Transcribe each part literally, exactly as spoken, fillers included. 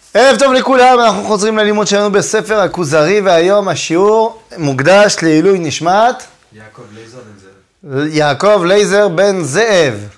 ערב טוב לכולם, אנחנו חוזרים ללימוד שלנו בספר הכוזרי, והיום השיעור מוקדש לעילוי נשמת יעקב לייזר בן זאב. יעקב לייזר בן זאב.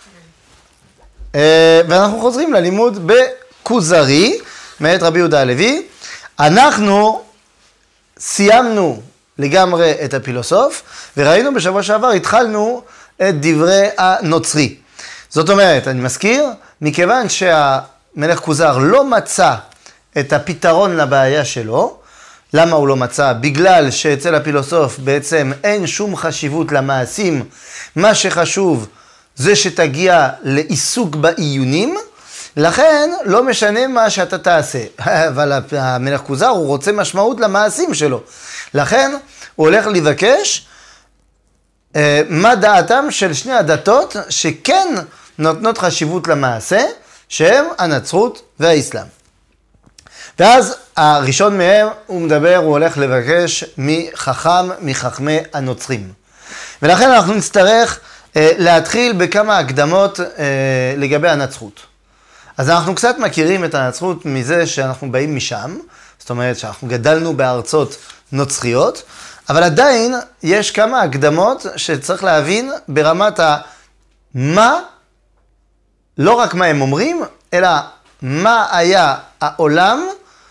ואנחנו חוזרים ללימוד בכוזרי, מאת רבי יהודה הלוי. אנחנו סיימנו לגמרי את הפילוסוף, וראינו בשבוע שעבר, התחלנו את דברי הנוצרי. זאת אומרת, אני מזכיר, מכיוון שהמלך כוזר לא מצא את הפתרון לבעיה שלו, למה הוא לא מצא? בגלל שאצל הפילוסוף בעצם אין שום חשיבות למעשים, מה שחשוב זה שתגיע לעיסוק בעיונים, לכן לא משנה מה שאתה תעשה, אבל המלך כוזר הוא רוצה משמעות למעשים שלו, לכן הוא הולך לבקש אה, מה דעתם של שני הדתות שכן נותנות חשיבות למעשה, שהם הנצרות והאסלאם. ואז הראשון מהם הוא מדבר, הוא הולך לבקש מחכם, מחכמי הנוצרים. ולכן אנחנו נצטרך אה, להתחיל בכמה הקדמות אה, לגבי הנצרות. אז אנחנו קצת מכירים את הנצרות מזה שאנחנו באים משם, זאת אומרת שאנחנו גדלנו בארצות נוצריות, אבל עדיין יש כמה הקדמות שצריך להבין ברמת מה, לא רק מה הם אומרים, אלא מה היה העולם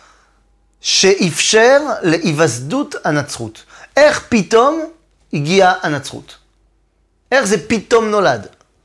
שאפשר להיווסדות הנצרות. איך פתאום הגיעה הנצרות? איך זה פתאום נולד?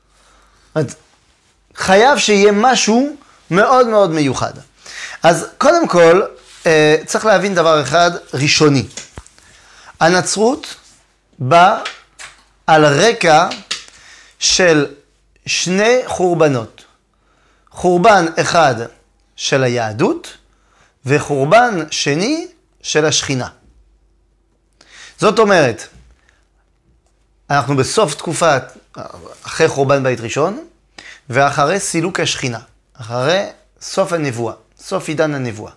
חייב שיהיה משהו מאוד מאוד מיוחד. אז קודם כל, צריך להבין דבר אחד ראשוני. הנצרות באה על רקע של שני חורבנות. חורבן אחד של היהדות, וחורבן שני של השכינה. זאת אומרת, אנחנו בסוף תקופת, אחרי חורבן בית ראשון, ואחרי סילוק השכינה, אחרי סוף הנבואה, סוף עידן הנבואה.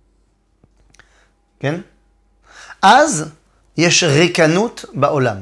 כן? אז יש ריקנות בעולם.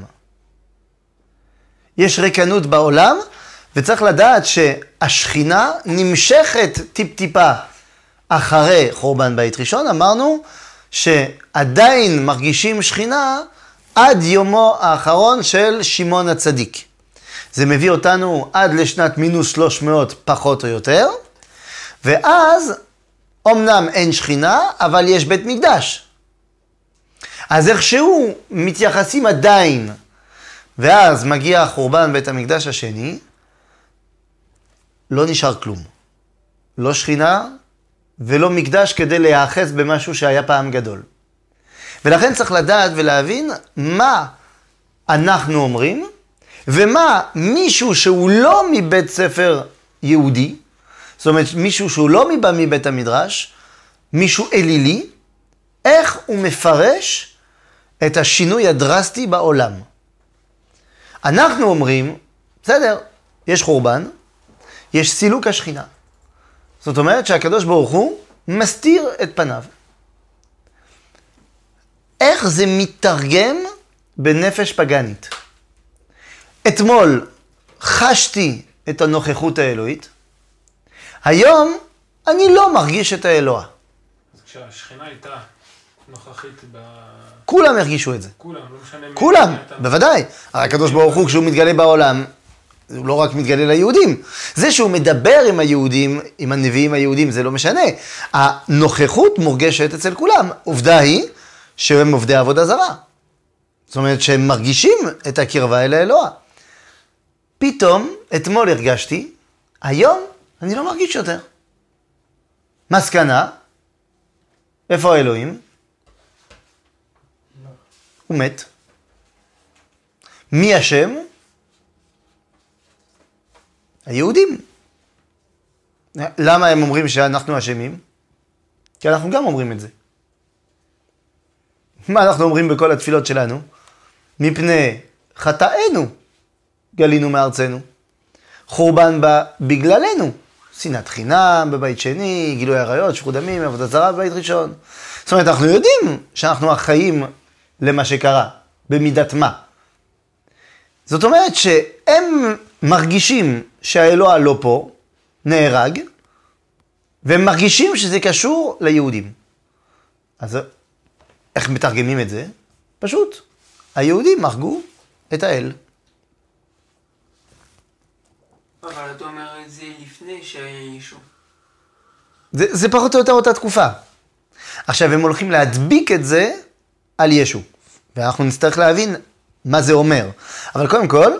יש ריקנות בעולם, וצריך לדעת שהשכינה נמשכת טיפ-טיפה אחרי חורבן בית ראשון. אמרנו שעדיין מרגישים שכינה עד יומו האחרון של שמעון הצדיק. זה מביא אותנו עד לשנת מינוס שלוש מאות פחות או יותר, ואז אמנם אין שכינה, אבל יש בית מקדש. אז איכשהו מתייחסים עדיין, ואז מגיע חורבן בית המקדש השני, לא נשאר כלום. לא שכינה ולא מקדש כדי להיאחז במשהו שהיה פעם גדול. ולכן צריך לדעת ולהבין מה אנחנו אומרים, ומה מישהו שהוא לא מבית ספר יהודי, זאת אומרת מישהו שהוא לא מבא מבית המדרש, מישהו אלילי, איך הוא מפרש את השינוי הדרסטי בעולם. אנחנו אומרים, בסדר, יש חורבן, יש סילוק השכינה. זאת אומרת שהקדוש ברוך הוא מסתיר את פניו. איך זה מתרגם בנפש פגנית? אתמול חשתי את הנוכחות האלוהית, היום אני לא מרגיש את האלוה. אז כשהשכינה הייתה נוכחית ב... כולם הרגישו את זה. כולם, לא משנה מי... כולם, בוודאי. הרי הקדוש ברוך הוא כשהוא מתגלה בעולם, הוא לא רק מתגלה ליהודים. זה שהוא מדבר עם היהודים, עם הנביאים היהודים, זה לא משנה. הנוכחות מורגשת אצל כולם. עובדה היא שהם עובדי עבודה זרה. זאת אומרת שהם מרגישים את הקרבה אל האלוה. פתאום, אתמול הרגשתי, היום אני לא מרגיש יותר. מסקנה, איפה האלוהים? הוא מת. מי השם? היהודים. למה הם אומרים שאנחנו אשמים? כי אנחנו גם אומרים את זה. מה אנחנו אומרים בכל התפילות שלנו? מפני חטאינו גלינו מארצנו. חורבן בא בגללנו. שנאת חינם בבית שני, גילוי עריות, שפיכות דמים, עבודה זרה בבית ראשון. זאת אומרת, אנחנו יודעים שאנחנו אחראים למה שקרה, במידת מה. זאת אומרת שהם מרגישים שהאלוה לא פה, נהרג, והם מרגישים שזה קשור ליהודים. אז איך מתרגמים את זה? פשוט, היהודים הרגו את האל. אבל אתה אומר את זה לפני שהיה ישו. זה, זה פחות או יותר אותה תקופה. עכשיו הם הולכים להדביק את זה על ישו. ואנחנו נצטרך להבין מה זה אומר. אבל קודם כל,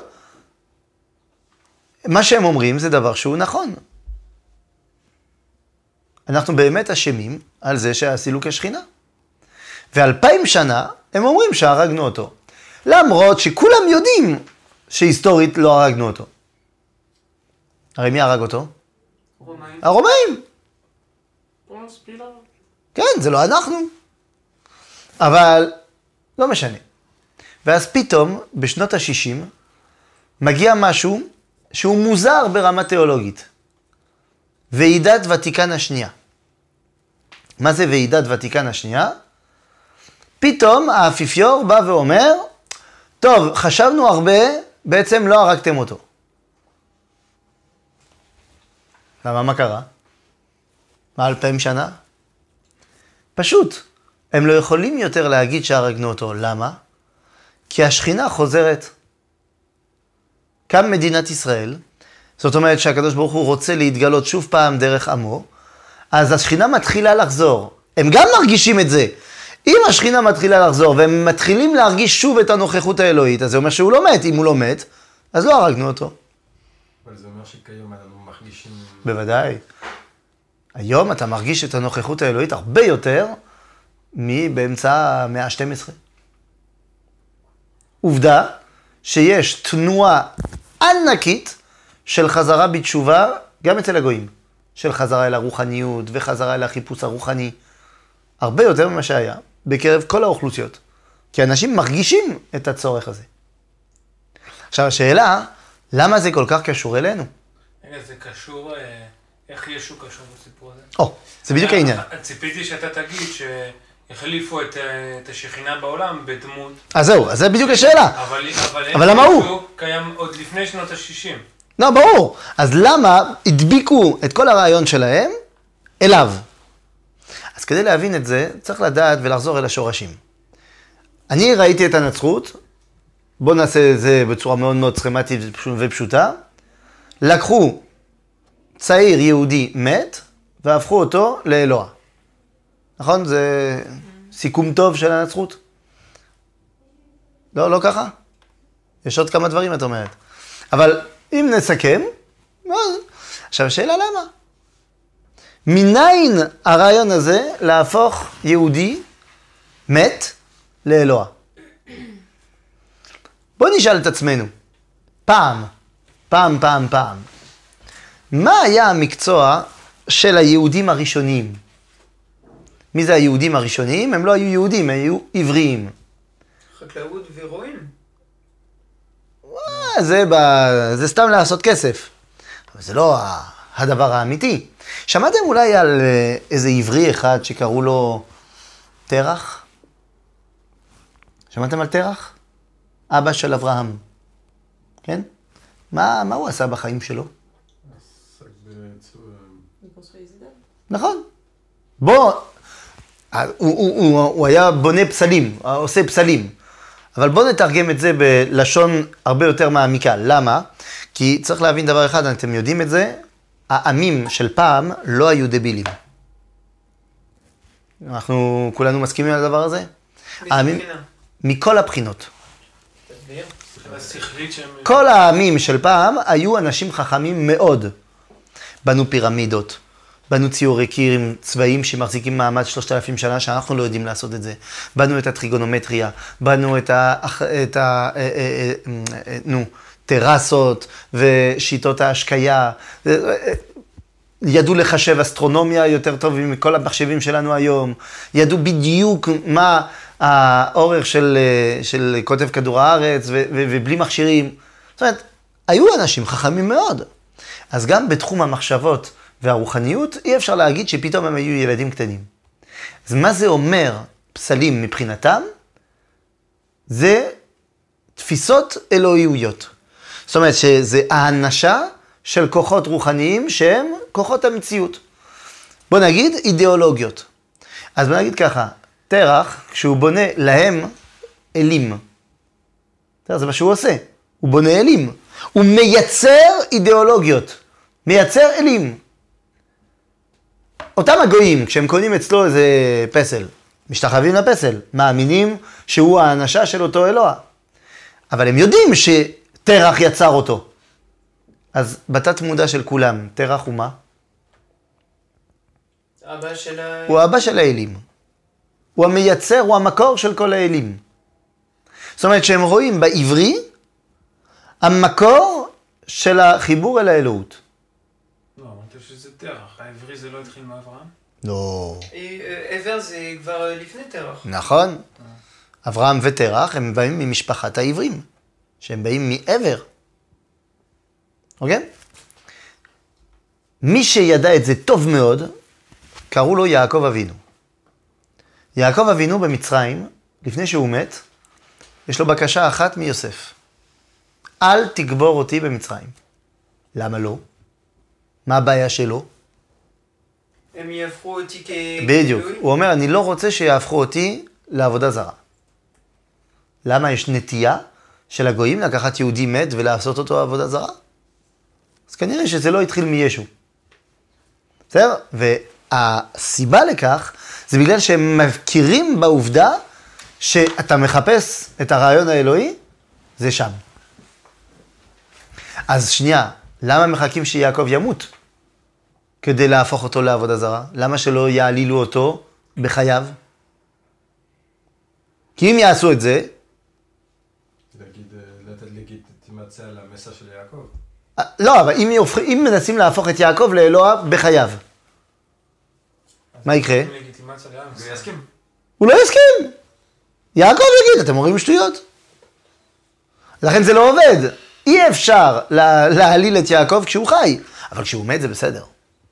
מה שהם אומרים זה דבר שהוא נכון. אנחנו באמת אשמים על זה שעשינו כשכינה. ואלפיים שנה הם אומרים שהרגנו אותו. למרות שכולם יודעים שהיסטורית לא הרגנו אותו. הרי מי הרג אותו? רומאים. הרומאים. פונס פילאט. כן, זה לא אנחנו. אבל לא משנה. ואז פתאום, בשנות ה-שישים, מגיע משהו שהוא מוזר ברמה תיאולוגית. ועידת ותיקן השנייה. מה זה ועידת ותיקן השנייה? פתאום האפיפיור בא ואומר, טוב, חשבנו הרבה, בעצם לא הרגתם אותו. למה, מה קרה? מה אלפיים שנה? פשוט, הם לא יכולים יותר להגיד שהרגנו אותו. למה? כי השכינה חוזרת. קם מדינת ישראל, זאת אומרת שהקדוש ברוך הוא רוצה להתגלות שוב פעם דרך עמו, אז השכינה מתחילה לחזור. הם גם מרגישים את זה. אם השכינה מתחילה לחזור והם מתחילים להרגיש שוב את הנוכחות האלוהית, אז זה אומר שהוא לא מת. אם הוא לא מת, אז לא הרגנו אותו. אבל זה אומר שכיום אנחנו מרגישים... בוודאי. היום אתה מרגיש את הנוכחות האלוהית הרבה יותר מבאמצע המאה ה-שתים עשרה. עובדה שיש תנועה ענקית של חזרה בתשובה, גם אצל הגויים, של חזרה אל הרוחניות וחזרה אל החיפוש הרוחני, הרבה יותר ממה שהיה בקרב כל האוכלוסיות, כי אנשים מרגישים את הצורך הזה. עכשיו השאלה, למה זה כל כך קשור אלינו? רגע, זה קשור, איך ישו קשור בסיפור הזה? או, זה בדיוק העניין. ציפיתי שאתה תגיד שהחליפו את, את השכינה בעולם בדמות. אז זהו, אז זה בדיוק השאלה. אבל, אבל, אבל למה הוא? ישו קיים עוד לפני שנות ה-שישים. לא, ברור. אז למה הדביקו את כל הרעיון שלהם אליו? אז כדי להבין את זה, צריך לדעת ולחזור אל השורשים. אני ראיתי את הנצרות, בואו נעשה את זה בצורה מאוד מאוד סכמטית ופשוטה. לקחו צעיר יהודי מת, והפכו אותו לאלוה. נכון? זה סיכום טוב של הנצרות? לא, לא ככה? יש עוד כמה דברים, את אומרת. אבל אם נסכם, אז... עכשיו השאלה למה? מניין הרעיון הזה להפוך יהודי מת לאלוה? בואו נשאל את עצמנו, פעם, פעם, פעם, פעם, מה היה המקצוע של היהודים הראשוניים? מי זה היהודים הראשוניים? הם לא היו יהודים, הם היו עבריים. חקלאות ורועים. זה, ב... זה סתם לעשות כסף. אבל זה לא הדבר האמיתי. שמעתם אולי על איזה עברי אחד שקראו לו תרח? שמעתם על תרח? אבא של אברהם. כן? מה, מה הוא עשה בחיים שלו? נכון. בוא, הוא, הוא, הוא, הוא היה בונה פסלים, עושה פסלים. אבל בואו נתרגם את זה בלשון הרבה יותר מעמיקה. למה? כי צריך להבין דבר אחד, אתם יודעים את זה, העמים של פעם לא היו דבילים. אנחנו כולנו מסכימים על הדבר הזה? העמים, מכל הבחינות. כל העמים של פעם היו אנשים חכמים מאוד. בנו פירמידות, בנו ציורי קיר צבאיים שמחזיקים מעמד שלושת אלפים שנה, שאנחנו לא יודעים לעשות את זה. בנו את הטריגונומטריה, בנו את ה... את ה נו, טרסות ושיטות ההשקיה. ידעו לחשב אסטרונומיה יותר טוב מכל המחשבים שלנו היום. ידעו בדיוק מה האורך של, של כותב כדור הארץ ו, ו, ובלי מכשירים. זאת אומרת, היו אנשים חכמים מאוד. אז גם בתחום המחשבות והרוחניות, אי אפשר להגיד שפתאום הם היו ילדים קטנים. אז מה זה אומר פסלים מבחינתם? זה תפיסות אלוהיויות. זאת אומרת שזה האנשה של כוחות רוחניים שהם כוחות המציאות. בוא נגיד אידיאולוגיות. אז בוא נגיד ככה, תרח, כשהוא בונה להם אלים, זה מה שהוא עושה, הוא בונה אלים, הוא מייצר אידיאולוגיות, מייצר אלים. אותם הגויים, כשהם קונים אצלו איזה פסל, משתחווים לפסל, מאמינים שהוא האנשה של אותו אלוה. אבל הם יודעים שתרח יצר אותו. אז בתת מודע של כולם, תרח הוא מה? אבא של ה... הוא האבא של האלים. הוא המייצר, הוא המקור של כל האלים. זאת אומרת שהם רואים בעברי המקור של החיבור אל האלוהות. לא, אמרת שזה תרח, העברי זה לא התחיל מאברהם? לא. עבר זה כבר לפני תרח. נכון. אברהם ותרח הם באים ממשפחת העברים, שהם באים מעבר. אוקיי? מי שידע את זה טוב מאוד, קראו לו יעקב אבינו. יעקב אבינו במצרים, לפני שהוא מת, יש לו בקשה אחת מיוסף. אל תגבור אותי במצרים. למה לא? מה הבעיה שלו? הם יהפכו אותי כ... בדיוק. הוא אומר, אני לא רוצה שיהפכו אותי לעבודה זרה. למה יש נטייה של הגויים לקחת יהודי מת ולעשות אותו עבודה זרה? אז כנראה שזה לא התחיל מישו. בסדר? והסיבה לכך זה בגלל שהם מכירים בעובדה שאתה מחפש את הרעיון האלוהי, זה שם. אז שנייה, למה מחכים שיעקב ימות? כדי להפוך אותו לעבודה זרה? למה שלא יעלילו אותו בחייו? כי אם יעשו את זה... להגיד, לתת לגיטימציה למסע של יעקב. לא, אבל אם, יופך, אם מנסים להפוך את יעקב לאלוה בחייו, מה יקרה? לגיטימציה לעם. הוא יסכים. הוא לא יסכים. יעקב יגיד, אתם אומרים שטויות. לכן זה לא עובד. אי אפשר לה, להעליל את יעקב כשהוא חי, אבל כשהוא מת זה בסדר.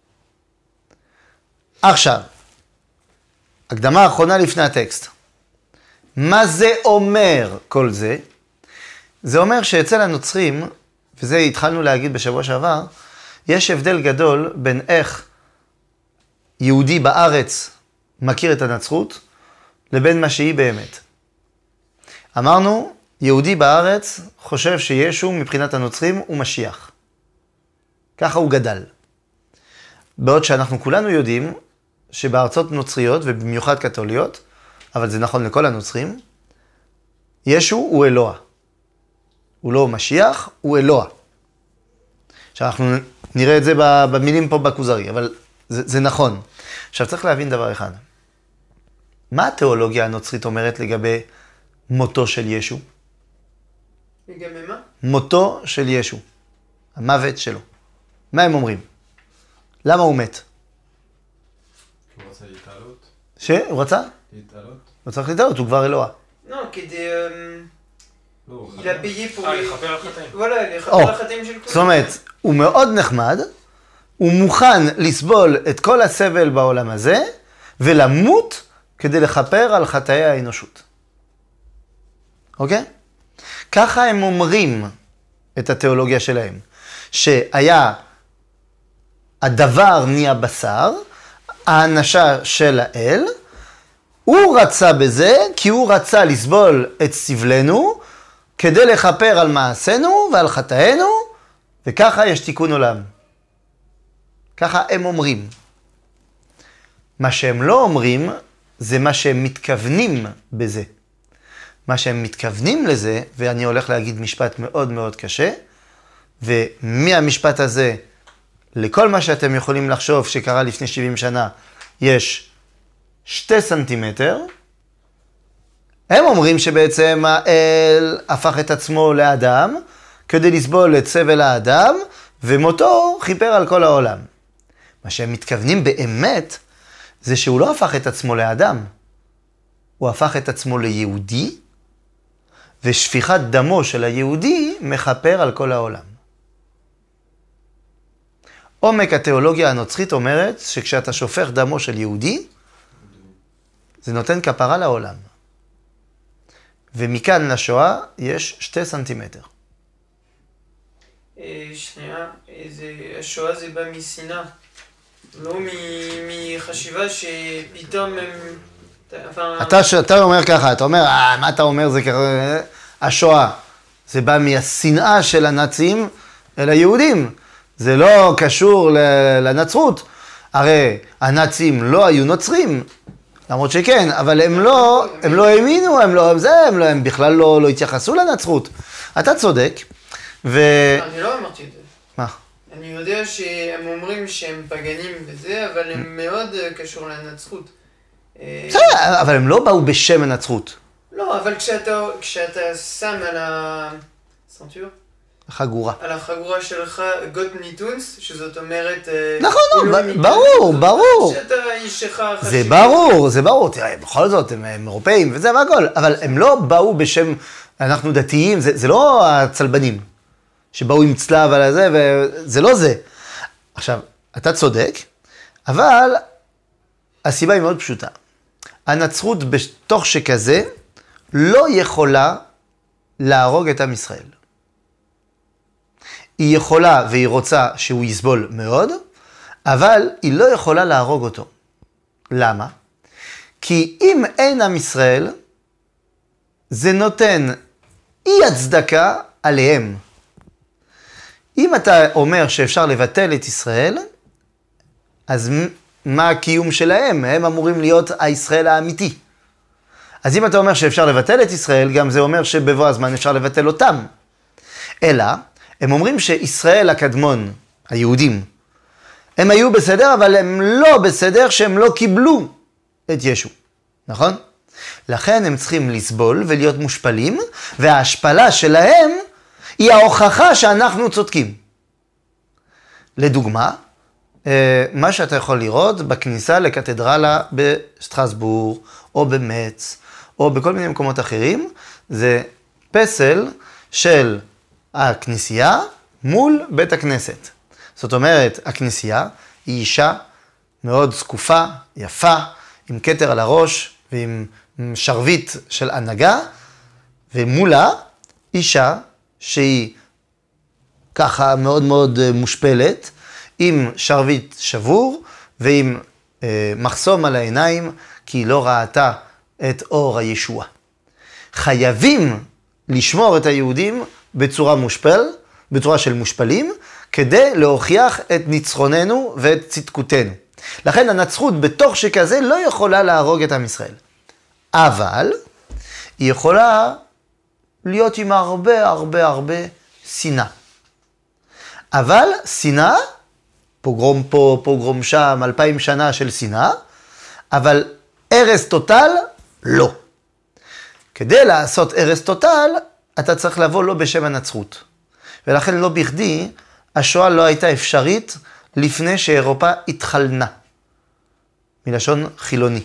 עכשיו, הקדמה האחרונה לפני הטקסט. מה זה אומר כל זה? זה אומר שאצל הנוצרים, וזה התחלנו להגיד בשבוע שעבר, יש הבדל גדול בין איך יהודי בארץ מכיר את הנצרות, לבין מה שהיא באמת. אמרנו, יהודי בארץ חושב שישו מבחינת הנוצרים הוא משיח. ככה הוא גדל. בעוד שאנחנו כולנו יודעים שבארצות נוצריות, ובמיוחד קתוליות, אבל זה נכון לכל הנוצרים, ישו הוא אלוה. הוא לא משיח, הוא אלוה. עכשיו אנחנו נראה את זה במילים פה בכוזרי, אבל זה, זה נכון. עכשיו צריך להבין דבר אחד. מה התיאולוגיה הנוצרית אומרת לגבי מותו של ישו? לגבי מה? מותו של ישו. המוות שלו. מה הם אומרים? למה הוא מת? הוא רוצה להתעלות. שהוא רצה? להתעלות. הוא צריך להתעלות, הוא כבר אלוה. לא, כדי... לא, הוא Il a payé pour... אה, les- לכפר על החטאים. voilà, לכפר או, על החטאים של זאת אומרת, הוא מאוד נחמד, הוא מוכן לסבול את כל הסבל בעולם הזה, ולמות כדי לכפר על חטאי האנושות. אוקיי? ככה הם אומרים את התיאולוגיה שלהם, שהיה הדבר נהיה בשר, האנשה של האל, הוא רצה בזה כי הוא רצה לסבול את סבלנו, כדי לכפר על מעשינו ועל חטאינו, וככה יש תיקון עולם. ככה הם אומרים. מה שהם לא אומרים, זה מה שהם מתכוונים בזה. מה שהם מתכוונים לזה, ואני הולך להגיד משפט מאוד מאוד קשה, ומהמשפט הזה, לכל מה שאתם יכולים לחשוב שקרה לפני שבעים שנה, יש שתי סנטימטר, הם אומרים שבעצם האל הפך את עצמו לאדם, כדי לסבול את סבל האדם, ומותו חיפר על כל העולם. מה שהם מתכוונים באמת, זה שהוא לא הפך את עצמו לאדם, הוא הפך את עצמו ליהודי, ושפיכת דמו של היהודי מחפר על כל העולם. עומק התיאולוגיה הנוצרית אומרת שכשאתה שופך דמו של יהודי, זה נותן כפרה לעולם. ומכאן לשואה יש שתי סנטימטר. אה, שנייה, זה- השואה זה בא משנאה. לא מ- מחשיבה שפתאום הם... אתה, אתה אומר ככה, אתה אומר, אה, מה אתה אומר זה ככה, השואה. זה בא מהשנאה של הנאצים אל היהודים. זה לא קשור לנצרות. הרי הנאצים לא היו נוצרים, למרות שכן, אבל הם לא, הם לא האמינו, הם לא, זה, הם, לא, הם בכלל לא, לא התייחסו לנצרות. אתה צודק, ו... אני לא אמרתי את זה. מה? אני יודע שהם אומרים שהם פגנים וזה, אבל הם מאוד קשור לנצרות. בסדר, אבל הם לא באו בשם הנצרות. לא, אבל כשאתה, כשאתה שם על הסנטור, חגורה. על החגורה שלך גוט ניטונס, שזאת אומרת... נכון, לא, ברור, ברור. שאתה איש שלך חשיב. זה ברור, זה ברור. תראה, בכל זאת, הם אירופאים וזה והכל, אבל הם לא באו בשם, אנחנו דתיים, זה, זה לא הצלבנים שבאו עם צלב על זה, וזה לא זה. עכשיו, אתה צודק, אבל הסיבה היא מאוד פשוטה. הנצרות בתוך שכזה לא יכולה להרוג את עם ישראל. היא יכולה והיא רוצה שהוא יסבול מאוד, אבל היא לא יכולה להרוג אותו. למה? כי אם אין עם ישראל, זה נותן אי הצדקה עליהם. אם אתה אומר שאפשר לבטל את ישראל, אז מה הקיום שלהם? הם אמורים להיות הישראל האמיתי. אז אם אתה אומר שאפשר לבטל את ישראל, גם זה אומר שבבוא הזמן אפשר לבטל אותם. אלא, הם אומרים שישראל הקדמון, היהודים, הם היו בסדר, אבל הם לא בסדר שהם לא קיבלו את ישו. נכון? לכן הם צריכים לסבול ולהיות מושפלים, וההשפלה שלהם היא ההוכחה שאנחנו צודקים. לדוגמה, מה שאתה יכול לראות בכניסה לקתדרלה בסטרסבורג, או במץ, או בכל מיני מקומות אחרים, זה פסל של הכנסייה מול בית הכנסת. זאת אומרת, הכנסייה היא אישה מאוד זקופה, יפה, עם כתר על הראש ועם שרביט של הנהגה, ומולה אישה שהיא ככה מאוד מאוד מושפלת, עם שרביט שבור ועם אה, מחסום על העיניים, כי היא לא ראתה את אור הישוע. חייבים לשמור את היהודים בצורה מושפל, בצורה של מושפלים, כדי להוכיח את ניצחוננו ואת צדקותנו. לכן הנצרות בתוך שכזה לא יכולה להרוג את עם ישראל. אבל היא יכולה להיות עם הרבה הרבה הרבה שנאה. אבל שנאה, פוגרום פה, פוגרום שם, אלפיים שנה של שנאה, אבל הרס טוטל, לא. כדי לעשות הרס טוטל, אתה צריך לבוא לא בשם הנצרות. ולכן לא בכדי, השואה לא הייתה אפשרית לפני שאירופה התחלנה. מלשון חילוני.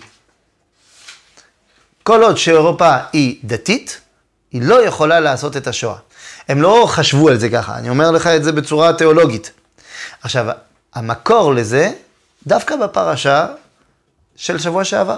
כל עוד שאירופה היא דתית, היא לא יכולה לעשות את השואה. הם לא חשבו על זה ככה, אני אומר לך את זה בצורה תיאולוגית. עכשיו, המקור לזה, דווקא בפרשה של שבוע שעבר.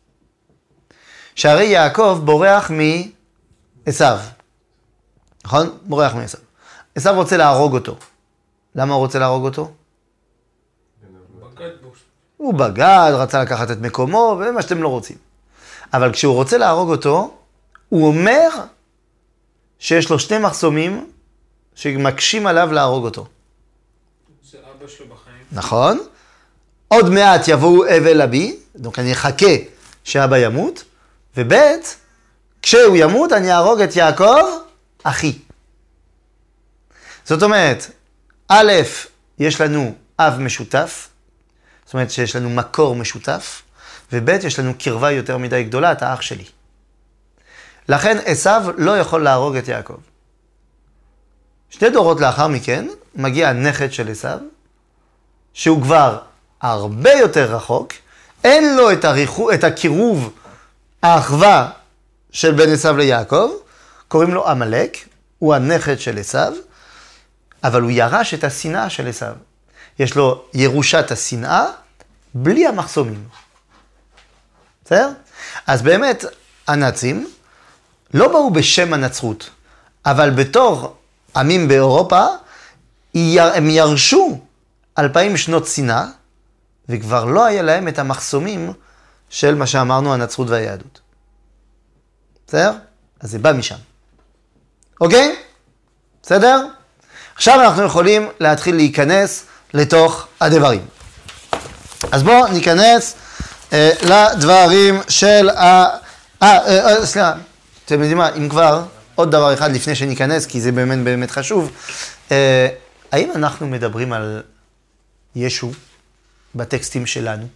שהרי יעקב בורח מעשיו. נכון? בורח מעשיו. עשיו רוצה להרוג אותו. למה הוא רוצה להרוג אותו? בגד בו. הוא בגד, רצה לקחת את מקומו, ומה שאתם לא רוצים. אבל כשהוא רוצה להרוג אותו, הוא אומר שיש לו שני מחסומים שמקשים עליו להרוג אותו. זה אבא שלו בחיים. נכון. עוד מעט יבואו אבל אבי, donc אני אחכה שאבא ימות, ובית, כשהוא ימות אני אהרוג את יעקב, אחי. זאת אומרת, א', יש לנו אב משותף, זאת אומרת שיש לנו מקור משותף, וב', יש לנו קרבה יותר מדי גדולה, אתה אח שלי. לכן עשיו לא יכול להרוג את יעקב. שתי דורות לאחר מכן, מגיע הנכד של עשיו, שהוא כבר הרבה יותר רחוק, אין לו את, הריחו, את הקירוב, האחווה של בן עשיו ליעקב, קוראים לו עמלק, הוא הנכד של עשיו, אבל הוא ירש את השנאה של עשיו. יש לו ירושת השנאה, בלי המחסומים. בסדר? אז באמת, הנאצים לא באו בשם הנצרות, אבל בתור עמים באירופה, הם ירשו אלפיים שנות שנאה, וכבר לא היה להם את המחסומים של מה שאמרנו, הנצרות והיהדות. בסדר? אז זה בא משם. אוקיי? בסדר? עכשיו אנחנו יכולים להתחיל להיכנס לתוך הדברים. אז בואו ניכנס אה, לדברים של ה... אה, אה, אה, סליחה, אתם יודעים מה, אם כבר, עוד דבר אחד לפני שניכנס, כי זה באמת באמת חשוב. אה, האם אנחנו מדברים על ישו בטקסטים שלנו?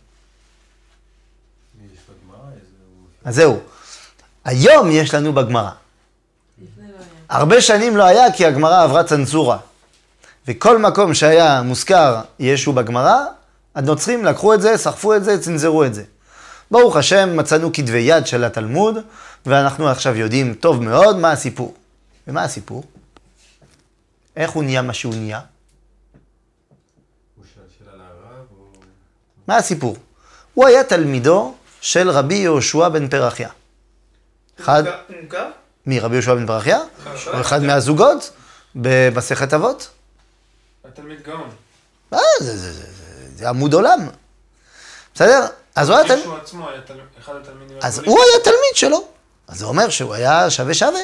יש בגמרא איזה... אז זהו. היום יש לנו בגמרא. הרבה שנים לא היה כי הגמרא עברה צנזורה. וכל מקום שהיה מוזכר ישו בגמרא, הנוצרים לקחו את זה, סחפו את זה, צנזרו את זה. ברוך השם, מצאנו כתבי יד של התלמוד, ואנחנו עכשיו יודעים טוב מאוד מה הסיפור. ומה הסיפור? איך הוא נהיה מה שהוא נהיה? הוא שאל שאלה לרב או... מה הסיפור? הוא היה תלמידו של רבי יהושע בן פרחיה. אחד... מוכר? מי? רבי יהושע בן פרחיה? חשוב. או אחד מהזוגות במסכת אבות? התלמיד גאון. אה, זה, זה, זה, זה, זה עמוד עולם. בסדר? אז הוא היה תלמיד... ישו עצמו היה תל- אחד התלמידים אז הגדולים. הוא היה תלמיד שלו. אז זה אומר שהוא היה שווה שווה.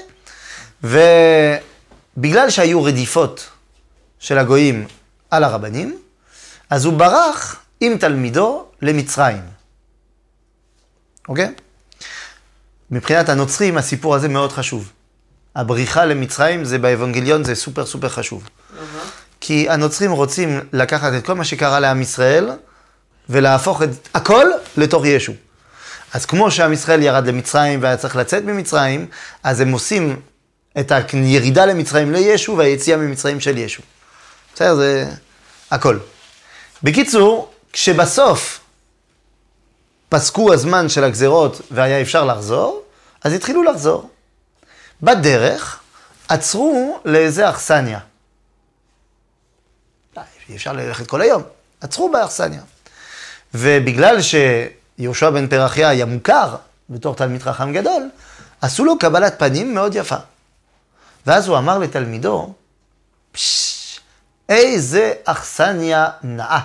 ובגלל שהיו רדיפות של הגויים על הרבנים, אז הוא ברח עם תלמידו למצרים. אוקיי? מבחינת הנוצרים הסיפור הזה מאוד חשוב. הבריחה למצרים זה באבנגליון זה סופר סופר חשוב. כי הנוצרים רוצים לקחת את כל מה שקרה לעם ישראל ולהפוך את הכל לתוך ישו. אז כמו שעם ישראל ירד למצרים והיה צריך לצאת ממצרים, אז הם עושים את הירידה למצרים לישו והיציאה ממצרים של ישו. בסדר, זה הכל. בקיצור, כשבסוף פסקו הזמן של הגזרות והיה אפשר לחזור, אז התחילו לחזור. בדרך עצרו לאיזה אכסניה. אי אפשר ללכת כל היום. עצרו באכסניה. ובגלל שיהושע בן פרחיה היה מוכר בתור תלמיד חכם גדול, עשו לו קבלת פנים מאוד יפה. ואז הוא אמר לתלמידו, פשש, איזה אכסניה נאה.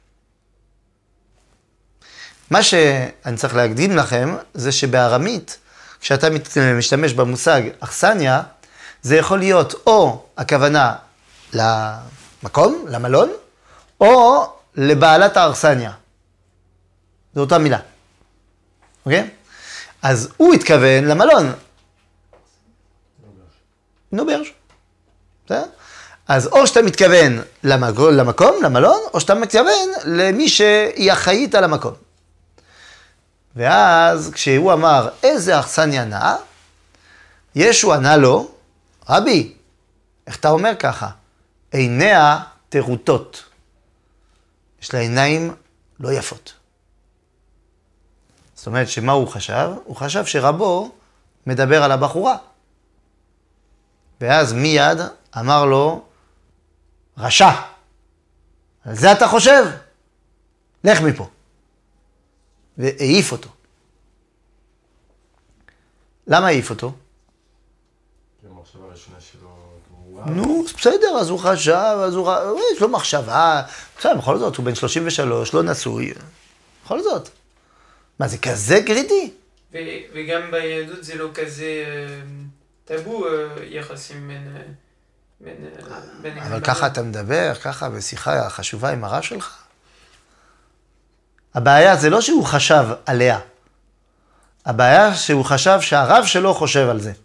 מה שאני צריך להקדים לכם, זה שבארמית, כשאתה משתמש במושג אכסניה, זה יכול להיות או הכוונה למקום, למלון, או לבעלת האכסניה. זו אותה מילה. אוקיי? אז הוא התכוון למלון. נוברש. בסדר? אז או שאתה מתכוון למקום, למלון, או שאתה מתכוון למי שהיא אחראית על המקום. ואז כשהוא אמר, איזה אכסניה נאה, ישו ענה לו, רבי, איך אתה אומר ככה? עיניה תרוטות. יש לה עיניים לא יפות. זאת אומרת, שמה הוא חשב? הוא חשב שרבו מדבר על הבחורה. ואז מיד אמר לו, רשע, על זה אתה חושב? לך מפה. והעיף אותו. למה העיף אותו? כי המחשבה הראשונה שלו גמורה. נו, בסדר, אז הוא חשב, אז הוא... יש לו מחשבה. בסדר, בכל זאת, הוא בן שלושים ושלוש, לא נשוי. בכל זאת. מה, זה כזה קריטי? ו- וגם ביהדות זה לא כזה אה, טאבו אה, יחסים בין... אה, בין, אה, בין אבל בנות. ככה אתה מדבר, ככה בשיחה חשובה עם הרב שלך. הבעיה זה לא שהוא חשב עליה. הבעיה שהוא חשב שהרב שלו חושב על זה.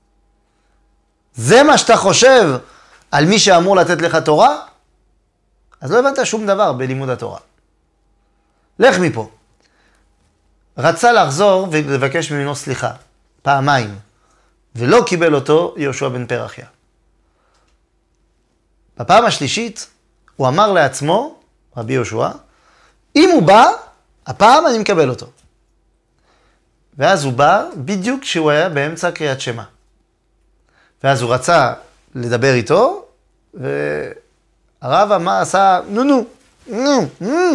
זה מה שאתה חושב על מי שאמור לתת לך תורה? אז לא הבנת שום דבר בלימוד התורה. לך מפה. רצה לחזור ולבקש ממנו סליחה, פעמיים, ולא קיבל אותו יהושע בן פרחיה. בפעם השלישית הוא אמר לעצמו, רבי יהושע, אם הוא בא, הפעם אני מקבל אותו. ואז הוא בא בדיוק כשהוא היה באמצע קריאת שמע. ואז הוא רצה לדבר איתו, והרב אמר, עשה, נו נו, נו, נו.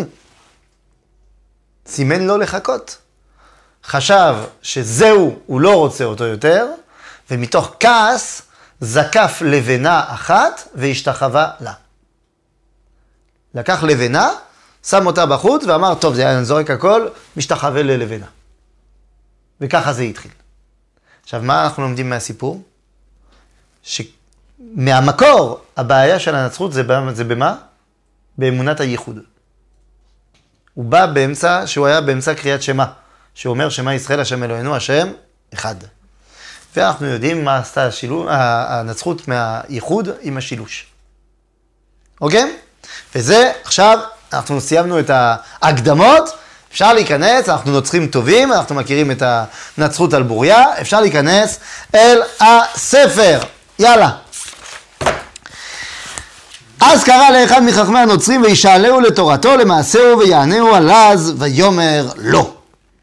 סימן לו לחכות. חשב שזהו, הוא לא רוצה אותו יותר, ומתוך כעס זקף לבנה אחת והשתחווה לה. לקח לבנה שם אותה בחוץ ואמר, טוב, זה היה זורק הכל, משתחווה ללבנה. וככה זה התחיל. עכשיו, מה אנחנו לומדים מהסיפור? שמהמקור, הבעיה של הנצרות זה, זה במה? באמונת הייחוד. הוא בא באמצע, שהוא היה באמצע קריאת שמה, שאומר שמה ישראל, השם אלוהינו, השם אחד. ואנחנו יודעים מה עשתה השילו, הנצרות מהייחוד עם השילוש. אוקיי? וזה, עכשיו, אנחנו סיימנו את ההקדמות, אפשר להיכנס, אנחנו נוצרים טובים, אנחנו מכירים את הנצרות על בוריה, אפשר להיכנס אל הספר. יאללה. אז קרא לאחד מחכמי הנוצרים וישאלהו לתורתו, למעשהו ויענהו עלז ויאמר לא.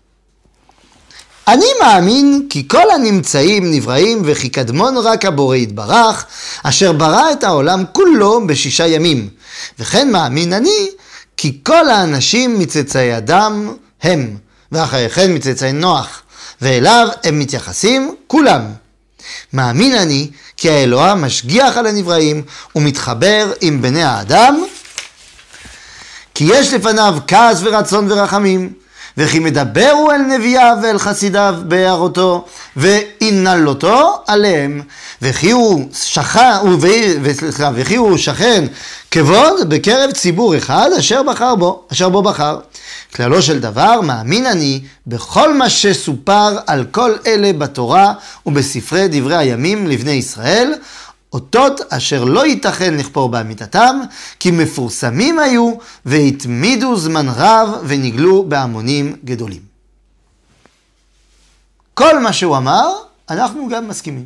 אני מאמין כי כל הנמצאים נבראים וכי קדמון רק הבורא יתברך, אשר ברא את העולם כולו בשישה ימים. וכן מאמין אני כי כל האנשים מצאצאי אדם הם, ואחרי כן מצאצאי נוח, ואליו הם מתייחסים כולם. מאמין אני כי האלוה משגיח על הנבראים ומתחבר עם בני האדם, כי יש לפניו כעס ורצון ורחמים, וכי מדברו אל נביאיו ואל חסידיו בהערותו ואינלותו עליהם, וכי הוא שכן, וכי הוא שכן כבוד בקרב ציבור אחד אשר בחר בו, אשר בו בחר. כללו של דבר, מאמין אני בכל מה שסופר על כל אלה בתורה ובספרי דברי הימים לבני ישראל, אותות אשר לא ייתכן לכפור באמיתתם, כי מפורסמים היו והתמידו זמן רב ונגלו בהמונים גדולים. כל מה שהוא אמר, אנחנו גם מסכימים.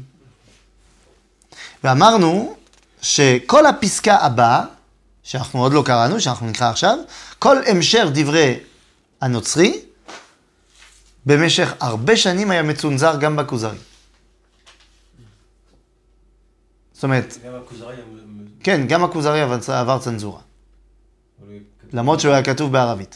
ואמרנו שכל הפסקה הבאה, שאנחנו עוד לא קראנו, שאנחנו נקרא עכשיו, כל המשך דברי הנוצרי, במשך הרבה שנים היה מצונזר גם בכוזרי. זאת אומרת, גם הכוזרי... כן, גם הכוזרי עבר צנזורה. למרות שהוא היה כתוב בערבית.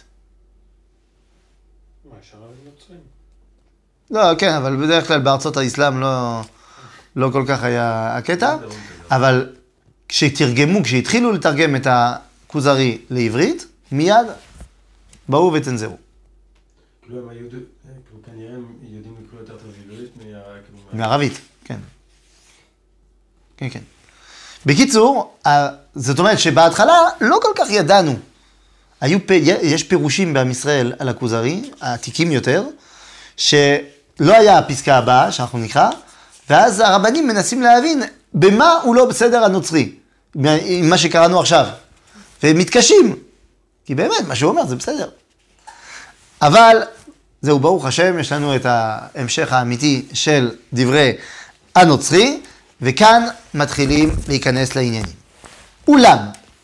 מה, יש ערבים נוצרים? לא, כן, אבל בדרך כלל בארצות האסלאם לא, לא כל כך היה הקטע. אבל כשתרגמו, כשהתחילו לתרגם את הכוזרי לעברית, מיד באו וצנזרו. כאילו הם היו... כנראה הם יודעים לקרוא יותר טוב עברית מערבית, כן. כן, כן. בקיצור, זאת אומרת שבהתחלה לא כל כך ידענו. היו, יש פירושים בעם ישראל על הכוזרי, העתיקים יותר, שלא היה הפסקה הבאה שאנחנו נקרא, ואז הרבנים מנסים להבין במה הוא לא בסדר הנוצרי, עם מה שקראנו עכשיו. והם מתקשים, כי באמת מה שהוא אומר זה בסדר. אבל זהו, ברוך השם, יש לנו את ההמשך האמיתי של דברי הנוצרי, וכאן מתחילים להיכנס לעניינים. אולם,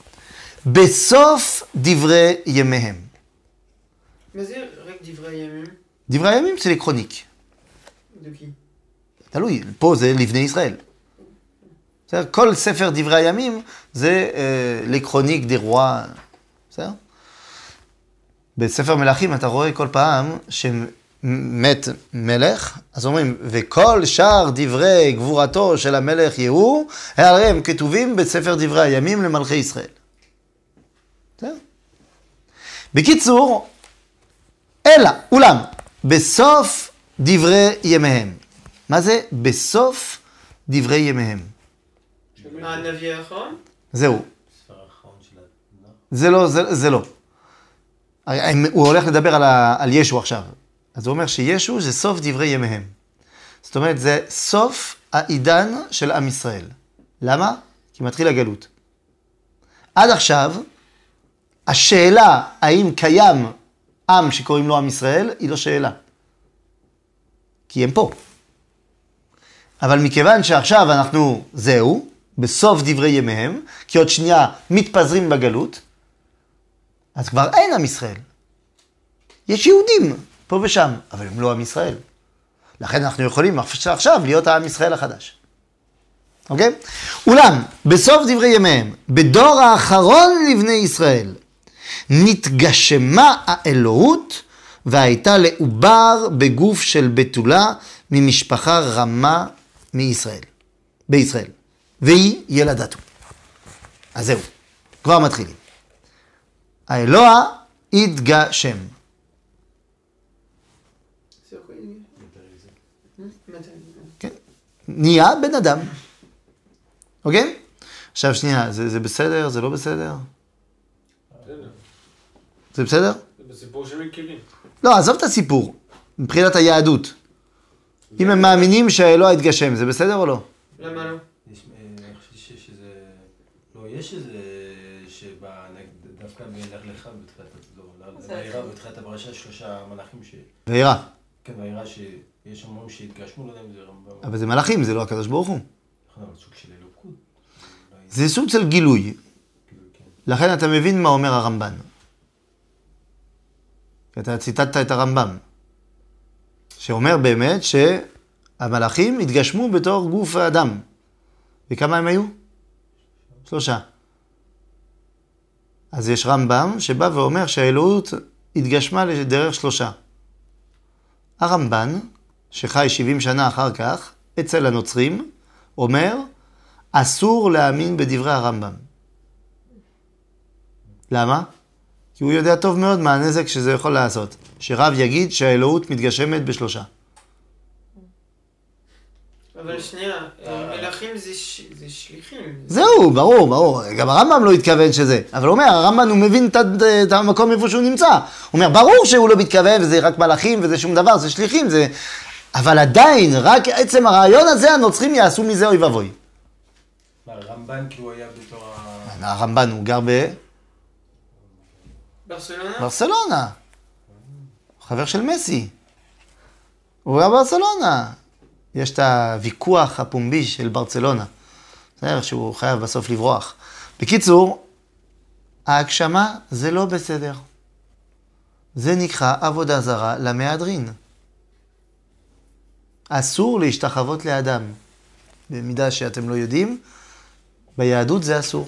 בסוף דברי ימיהם. מה זה רק דברי ימים? דברי הימים זה לקרוניק. דוקי. תלוי, פה זה לבני ישראל. בסדר? כל ספר דברי הימים זה אה, לקרוניק דה רוע. בסדר? בספר מלכים אתה רואה כל פעם שמת מלך, אז אומרים, וכל שאר דברי גבורתו של המלך יהוא, הרי הם כתובים בספר דברי הימים למלכי ישראל. בסדר? בקיצור, אלא, אולם, בסוף דברי ימיהם. מה זה? בסוף דברי ימיהם. הנביא האחרון? זהו. ספר האחרון של התנ"ך. זה לא, זה, זה לא. הוא הולך לדבר על, ה, על ישו עכשיו. אז הוא אומר שישו זה סוף דברי ימיהם. זאת אומרת, זה סוף העידן של עם ישראל. למה? כי מתחיל הגלות. עד עכשיו, השאלה האם קיים עם שקוראים לו עם ישראל, היא לא שאלה. כי הם פה. אבל מכיוון שעכשיו אנחנו, זהו, בסוף דברי ימיהם, כי עוד שנייה מתפזרים בגלות, אז כבר אין עם ישראל. יש יהודים פה ושם, אבל הם לא עם ישראל. לכן אנחנו יכולים עכשיו להיות העם ישראל החדש. אוקיי? אולם, בסוף דברי ימיהם, בדור האחרון לבני ישראל, נתגשמה האלוהות, והייתה לעובר בגוף של בתולה ממשפחה רמה מישראל, בישראל. והיא ילדתו. אז זהו, כבר מתחילים. האלוה התגשם. כן. נהיה בן אדם. אוקיי? עכשיו שנייה, זה, זה בסדר? זה לא בסדר? זה בסדר? זה בסיפור שמכירים. לא, עזוב את הסיפור. מבחינת היהדות. אם הם מאמינים שהאלוה התגשם, זה בסדר או לא? למה לא? אני חושב שזה... לא, יש איזה... שדווקא בלך לך בתחילת... בעירה בתחילת הפרשה שלושה מלאכים ש... בעירה. כן, בעירה שיש אומרים שהתגשמו, לא יודע אם זה רמב"ם. אבל זה מלאכים, זה לא הקדוש ברוך הוא. נכון, אבל סוג של אלוקות. זה סוג של גילוי. לכן אתה מבין מה אומר הרמב"ן. אתה ציטטת את הרמב"ם. שאומר באמת שהמלאכים התגשמו בתור גוף האדם. וכמה הם היו? שלושה. אז יש רמב"ם שבא ואומר שהאלוהות התגשמה לדרך שלושה. הרמב"ן, שחי שבעים שנה אחר כך, אצל הנוצרים, אומר, אסור להאמין בדברי הרמב"ם. למה? כי הוא יודע טוב מאוד מה הנזק שזה יכול לעשות. שרב יגיד שהאלוהות מתגשמת בשלושה. אבל שנייה, מלאכים זה, ש... זה שליחים. זהו, ברור, ברור. גם הרמב"ם לא התכוון שזה. אבל הוא אומר, הרמב"ם הוא מבין את, את המקום איפה שהוא נמצא. הוא אומר, ברור שהוא לא מתכוון וזה רק מלאכים וזה שום דבר, זה שליחים. זה... אבל עדיין, רק עצם הרעיון הזה, הנוצרים יעשו מזה אוי ואבוי. מה, הרמב"ן כי הוא היה בתור ה... הרמב"ן הוא גר ב... ברסלונה? ברסלונה. חבר של מסי. הוא היה ברסלונה. יש את הוויכוח הפומבי של ברצלונה. זה איך שהוא חייב בסוף לברוח. בקיצור, ההגשמה זה לא בסדר. זה נקרא עבודה זרה למהדרין. אסור להשתחוות לאדם. במידה שאתם לא יודעים, ביהדות זה אסור.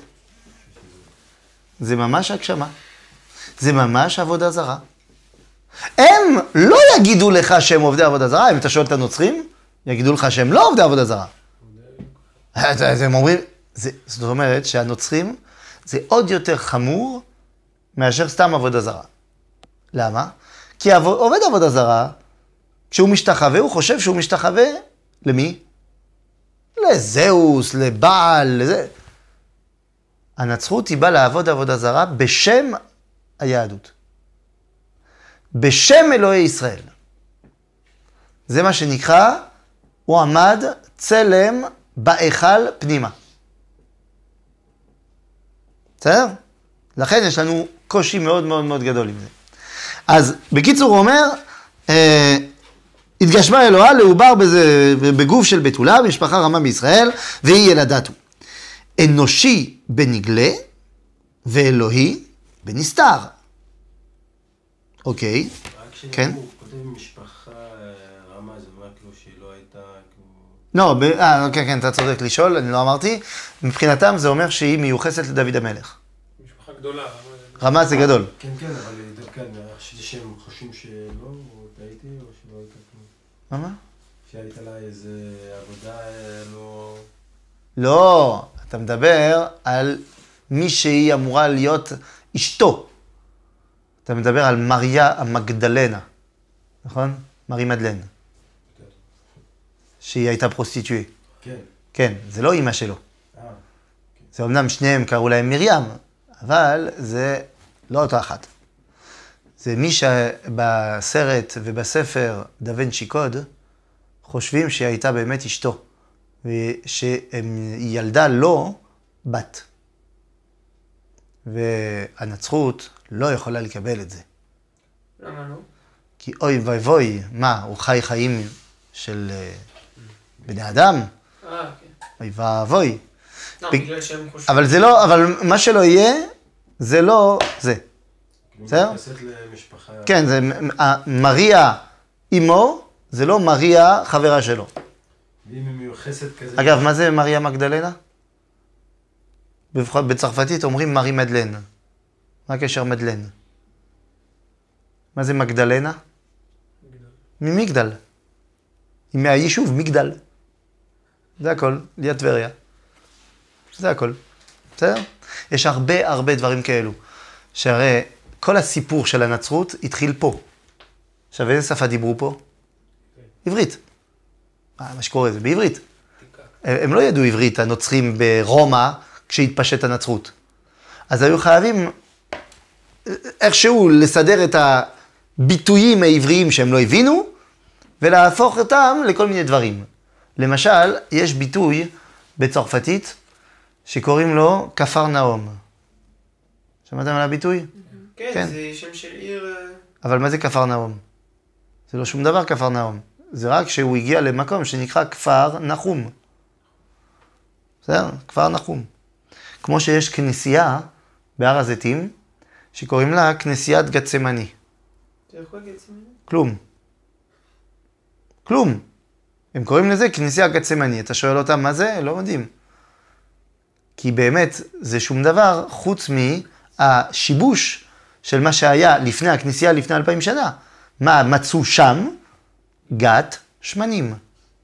זה ממש הגשמה. זה ממש עבודה זרה. הם לא יגידו לך שהם עובדי עבודה זרה, אם אתה שואל את הנוצרים, יגידו לך שהם לא עובדי עבודה זרה. הם אומרים, זה, זאת אומרת שהנוצרים זה עוד יותר חמור מאשר סתם עבודה זרה. למה? כי עובד עבודה זרה, כשהוא משתחווה, הוא חושב שהוא משתחווה למי? לזהוס, לבעל, לזה. הנצרות היא באה לעבוד עבודה זרה בשם היהדות. בשם אלוהי ישראל. זה מה שנקרא, הוא עמד צלם בהיכל פנימה. בסדר? לכן יש לנו קושי מאוד מאוד מאוד גדול עם זה. אז בקיצור הוא אומר, אה, התגשמה אלוהה לעובר בזה, בגוף של בתולה, משפחה רמה בישראל, והיא ילדתו. אנושי בנגלה, ואלוהי בנסתר. אוקיי, כן? הוא כותב משפחה רמה, זה אומר כאילו שהיא לא הייתה... לא, אה, כן, כן, אתה צודק לשאול, אני לא אמרתי. מבחינתם זה אומר שהיא מיוחסת לדוד המלך. משפחה גדולה. רמה זה גדול. כן, כן, אבל דווקא חשבתי שהם חושבים שלא, או טעיתי, או שלא הייתה כלום. מה? שהייתה לה איזה עבודה לא... לא, אתה מדבר על מי שהיא אמורה להיות אשתו. אתה מדבר על מריה המגדלנה, נכון? מרי מדלן. שהיא הייתה פרוסטיטואית. כן. כן, זה לא אימא שלו. אה. זה אמנם שניהם קראו להם מרים, אבל זה לא אותה אחת. זה מי שבסרט ובספר דא וינצ'י קוד חושבים שהיא הייתה באמת אשתו, ושהיא ילדה לו בת. והנצרות לא יכולה לקבל את זה. למה לא? כי אוי ואבוי, מה, הוא חי חיים של בני אדם? אה, כן. אוי ואבוי. לא, ב- בגלל שהם חושבים... אבל זה לא, אבל מה שלא יהיה, זה לא זה. בסדר? מתייחסת למשפחה... כן, זה מריה אמו, זה לא מריה חברה שלו. ואם היא מיוחסת כזה... אגב, מה זה מריה מגדלנה? בבח- בצרפתית אומרים מרי מדלן. מה הקשר מדלן? מה זה מגדלנה? ממגדל. היא מהיישוב מגדל. זה הכל, ליד טבריה. זה הכל. בסדר? יש הרבה הרבה דברים כאלו. שהרי כל הסיפור של הנצרות התחיל פה. עכשיו, איזה שפה דיברו פה? עברית. מה שקורה זה בעברית. הם לא ידעו עברית, הנוצרים ברומא, כשהתפשט הנצרות. אז היו חייבים איכשהו לסדר את הביטויים העבריים שהם לא הבינו, ולהפוך אותם לכל מיני דברים. למשל, יש ביטוי בצרפתית שקוראים לו כפר נאום. שמעתם על הביטוי? כן, כן. זה שם של עיר... אבל מה זה כפר נאום? זה לא שום דבר כפר נאום. זה רק שהוא הגיע למקום שנקרא כפר נחום. בסדר? כפר נחום. כמו שיש כנסייה בהר הזיתים, שקוראים לה כנסיית גצמני. אתה יכול גצמני? כלום. כלום. הם קוראים לזה כנסייה גצמני. אתה שואל אותם מה זה? לא יודעים. כי באמת זה שום דבר חוץ מהשיבוש של מה שהיה לפני הכנסייה לפני אלפיים שנה. מה מצאו שם? גת שמנים.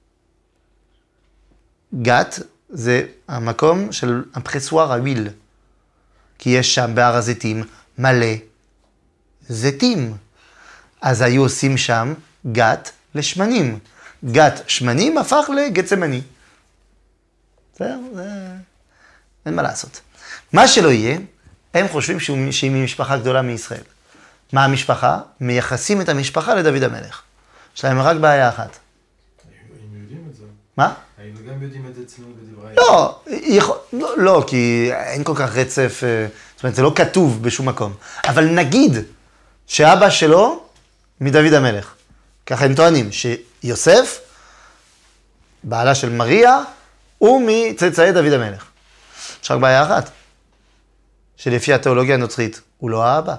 גת זה המקום של הפרסואר הוויל. כי יש שם בהר הזיתים מלא זיתים. אז היו עושים שם גת לשמנים. גת שמנים הפך לגצמני. בסדר? זה... אין מה לעשות. מה שלא יהיה, הם חושבים שהיא ממשפחה גדולה מישראל. מה המשפחה? מייחסים את המשפחה לדוד המלך. יש להם רק בעיה אחת. היינו יודעים את זה. מה? היינו גם יודעים את זה אצלנו בדברי... לא, יכול, לא, לא, כי אין כל כך רצף, זאת אומרת, זה לא כתוב בשום מקום. אבל נגיד שאבא שלו מדוד המלך. ככה הם טוענים, שיוסף, בעלה של מריה, הוא מצאצאי דוד המלך. יש רק בעיה אחת, שלפי התיאולוגיה הנוצרית, הוא לא האבא.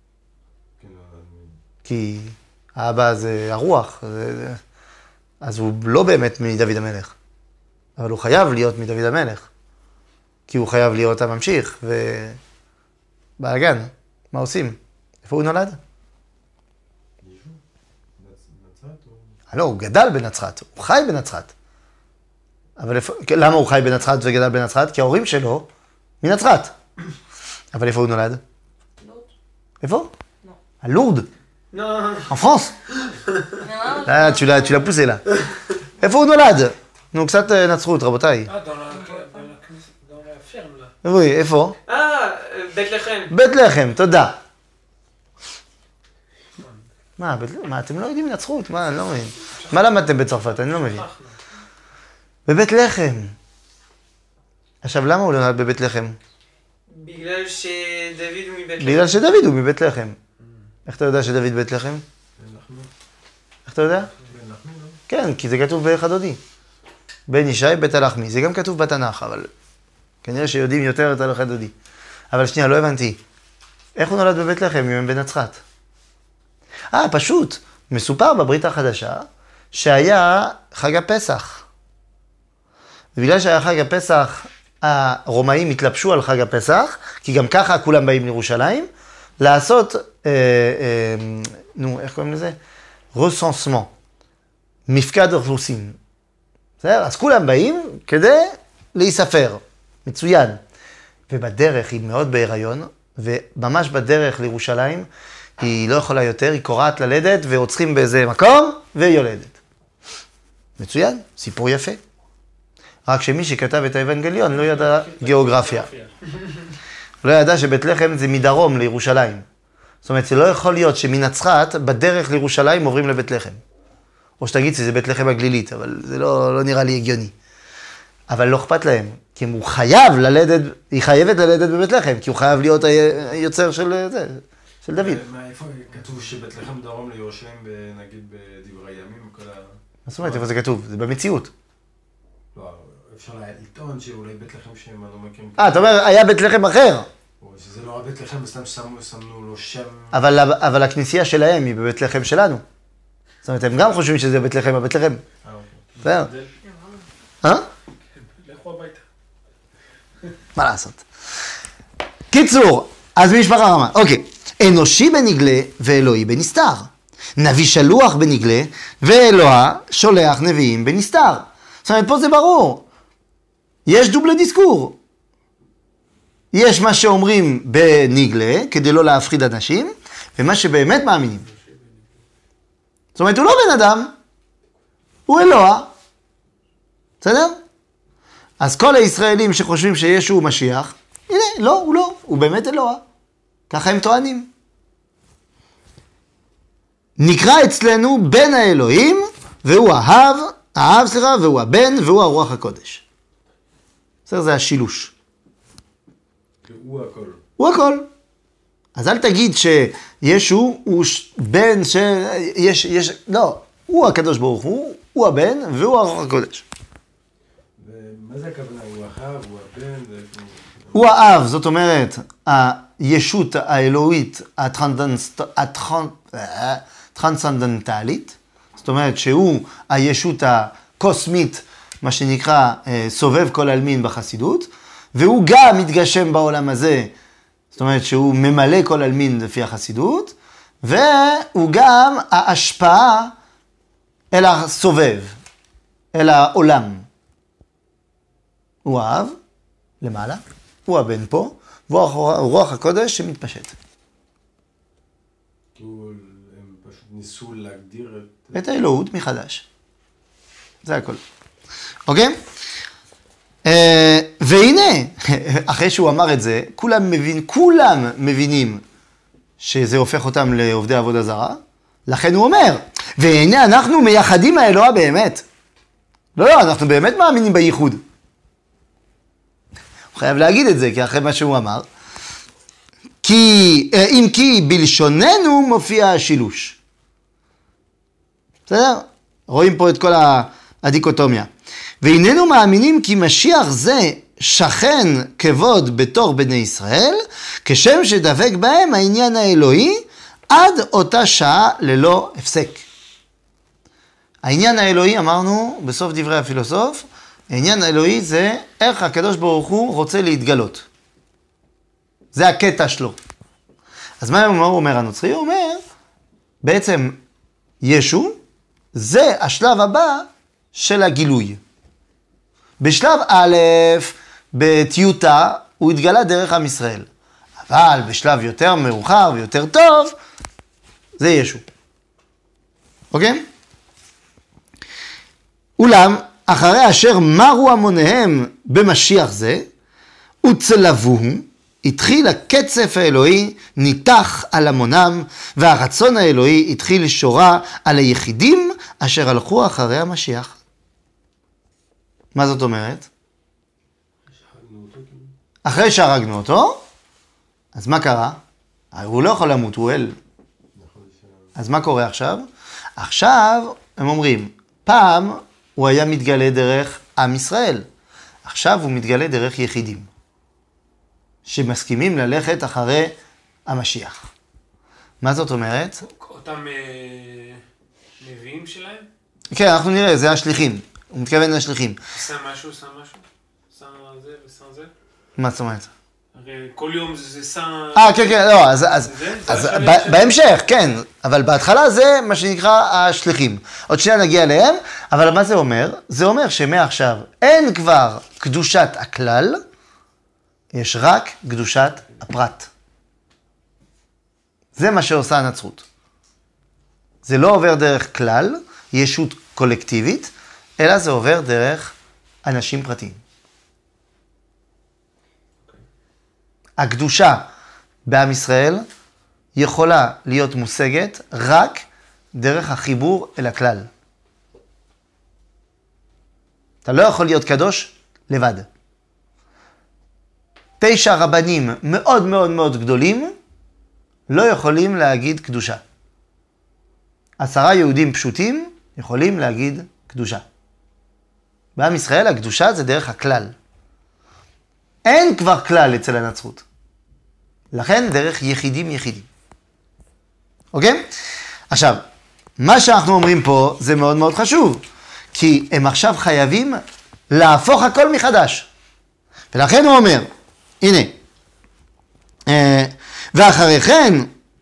כי האבא זה הרוח, זה... אז הוא לא באמת מדוד המלך. אבל הוא חייב להיות מדוד המלך. כי הוא חייב להיות הממשיך, ובאגן, מה עושים? איפה הוא נולד? לא, הוא גדל בנצרת, הוא חי בנצרת. אבל איפה, למה הוא חי בנצרת וגדל בנצרת? כי ההורים שלו מנצרת. אבל איפה הוא נולד? לורד. איפה? לא. à Lourdes, Non. en France. Ah, tu l'as, tu l'as poussé là. איפה הוא נולד? נו, קצת נצרות, רבותיי. אה, dans la ferme là. oui, איפה? אה, בית לחם. בית לחם, תודה. מה, בית לחם? מה, אתם לא יודעים נצרות? מה, אני לא מבין. מה למדתם בצרפת? אני לא מבין. בבית לחם. עכשיו, למה הוא נולד בבית לחם? בגלל שדוד הוא מבית לחם. בגלל שדוד הוא מבית לחם. איך אתה יודע שדוד בית לחם? איך אתה יודע? בן לחמי, לא? כן, כי זה כתוב בחדודי. בן ישי בית הלחמי. זה גם כתוב בתנ"ך, אבל כנראה שיודעים יותר את הלכה דודי. אבל שנייה, לא הבנתי. איך הוא נולד בבית לחם אם הם בנצרת? אה, פשוט. מסופר בברית החדשה שהיה חג הפסח. ובגלל שהיה חג הפסח, הרומאים התלבשו על חג הפסח, כי גם ככה כולם באים לירושלים, לעשות, אה, אה, נו, איך קוראים לזה? רסנסמן. מפקד אוכלוסין. בסדר? אז כולם באים כדי להיספר. מצוין. ובדרך היא מאוד בהיריון, וממש בדרך לירושלים, היא לא יכולה יותר, היא קורעת ללדת, ועוצרים באיזה מקום, והיא יולדת. מצוין, סיפור יפה. רק שמי שכתב את האבנגליון לא ידע גיאוגרפיה. לא ידע שבית לחם זה מדרום לירושלים. זאת אומרת, זה לא יכול להיות שמנצרת, בדרך לירושלים עוברים לבית לחם. או שתגיד שזה בית לחם הגלילית, אבל זה לא, לא נראה לי הגיוני. אבל לא אכפת להם, כי הוא חייב ללדת, היא חייבת ללדת בבית לחם, כי הוא חייב להיות היוצר של זה, של דוד. מה, איפה כתוב שבית לחם דרום לירושלים, נגיד בדברי ימים, כל ה... מה זאת אומרת, איפה זה כתוב? זה במציאות. לא, אפשר לטעון שאולי בית לחם שהם לא מכירים... אה, אתה אומר, היה בית לחם אחר. או שזה לא הבית לחם, סתם שמנו לו שם... אבל, אבל הכנסייה שלהם היא בבית לחם שלנו. זאת אומרת, הם גם חושבים שזה בית לחם, הבית לחם. אה, אוקיי. בסדר. אה? לכו הביתה. מה לעשות? קיצור, אז משפחה רמה. אוקיי. אנושי בנגלה ואלוהי בנסתר. נביא שלוח בנגלה ואלוה שולח נביאים בנסתר. זאת אומרת, פה זה ברור. יש דובלה דיסקור. יש מה שאומרים בניגלה, כדי לא להפחיד אנשים, ומה שבאמת מאמינים. זאת אומרת, הוא לא בן אדם, הוא אלוה. בסדר? אז כל הישראלים שחושבים שישו הוא משיח, הנה, לא, הוא לא, הוא באמת אלוה. ככה הם טוענים. נקרא אצלנו בן האלוהים, והוא האב, האב סליחה, והוא הבן, והוא הרוח הקודש. בסדר, זה השילוש. הוא הכל. הוא הכל. אז אל תגיד שישו הוא בן ש... יש, יש... לא, הוא הקדוש ברוך הוא, הוא הבן, והוא הרוח הקודש. ומה זה הכוונה? הוא האב, הוא הבן? זה... הוא האב, זאת אומרת, הישות האלוהית הטרנסצנדנטלית, זאת אומרת שהוא הישות הקוסמית, מה שנקרא סובב כל אלמין בחסידות, והוא גם מתגשם בעולם הזה, זאת אומרת שהוא ממלא כל אלמין לפי החסידות, והוא גם ההשפעה אל הסובב, אל העולם. הוא האב, למעלה, הוא הבן פה, והוא רוח הקודש שמתפשט. הם פשוט ניסו להגדיר את... את האלוהות מחדש. זה הכל. אוקיי? והנה, אחרי שהוא אמר את זה, כולם מבין, כולם מבינים שזה הופך אותם לעובדי עבודה זרה, לכן הוא אומר, והנה אנחנו מייחדים האלוה באמת. לא, לא, אנחנו באמת מאמינים בייחוד. הוא חייב להגיד את זה, כי אחרי מה שהוא אמר, כי, אם כי בלשוננו מופיע השילוש. בסדר? רואים פה את כל הדיקוטומיה. והננו מאמינים כי משיח זה שכן כבוד בתור בני ישראל, כשם שדבק בהם העניין האלוהי, עד אותה שעה ללא הפסק. העניין האלוהי, אמרנו בסוף דברי הפילוסוף, העניין האלוהי זה איך הקדוש ברוך הוא רוצה להתגלות. זה הקטע שלו. אז מה הוא אומר הנוצרי? הוא אומר, בעצם ישו, זה השלב הבא של הגילוי. בשלב א', בטיוטה, הוא התגלה דרך עם ישראל. אבל בשלב יותר מאוחר ויותר טוב, זה ישו. אוקיי? אולם, אחרי אשר מרו המוניהם במשיח זה, וצלבוהו, התחיל הקצף האלוהי ניתח על המונם, והרצון האלוהי התחיל שורה על היחידים אשר הלכו אחרי המשיח. מה זאת אומרת? אחרי שהרגנו אותו, אז מה קרה? הוא לא יכול למות, הוא אל. אז מה קורה עכשיו? עכשיו הם אומרים, פעם הוא היה מתגלה דרך עם ישראל, עכשיו הוא מתגלה דרך יחידים, שמסכימים ללכת אחרי המשיח. מה זאת אומרת? אותם נביאים שלהם? כן, אנחנו נראה, זה השליחים. הוא מתכוון לשליחים. שם משהו, שם משהו? שם זה ושם זה? מה זאת אומרת? הרי כל יום זה שם... אה, כן, כן, לא, אז, אז, אז בהמשך, כן, אבל בהתחלה זה מה שנקרא השליחים. עוד שנייה נגיע אליהם, אבל מה זה אומר? זה אומר שמעכשיו אין כבר קדושת הכלל, יש רק קדושת הפרט. זה מה שעושה הנצרות. זה לא עובר דרך כלל, ישות קולקטיבית, אלא זה עובר דרך אנשים פרטיים. הקדושה בעם ישראל יכולה להיות מושגת רק דרך החיבור אל הכלל. אתה לא יכול להיות קדוש לבד. תשע רבנים מאוד מאוד מאוד גדולים לא יכולים להגיד קדושה. עשרה יהודים פשוטים יכולים להגיד קדושה. בעם ישראל הקדושה זה דרך הכלל. אין כבר כלל אצל הנצרות. לכן דרך יחידים יחידים. אוקיי? עכשיו, מה שאנחנו אומרים פה זה מאוד מאוד חשוב, כי הם עכשיו חייבים להפוך הכל מחדש. ולכן הוא אומר, הנה, ואחרי כן,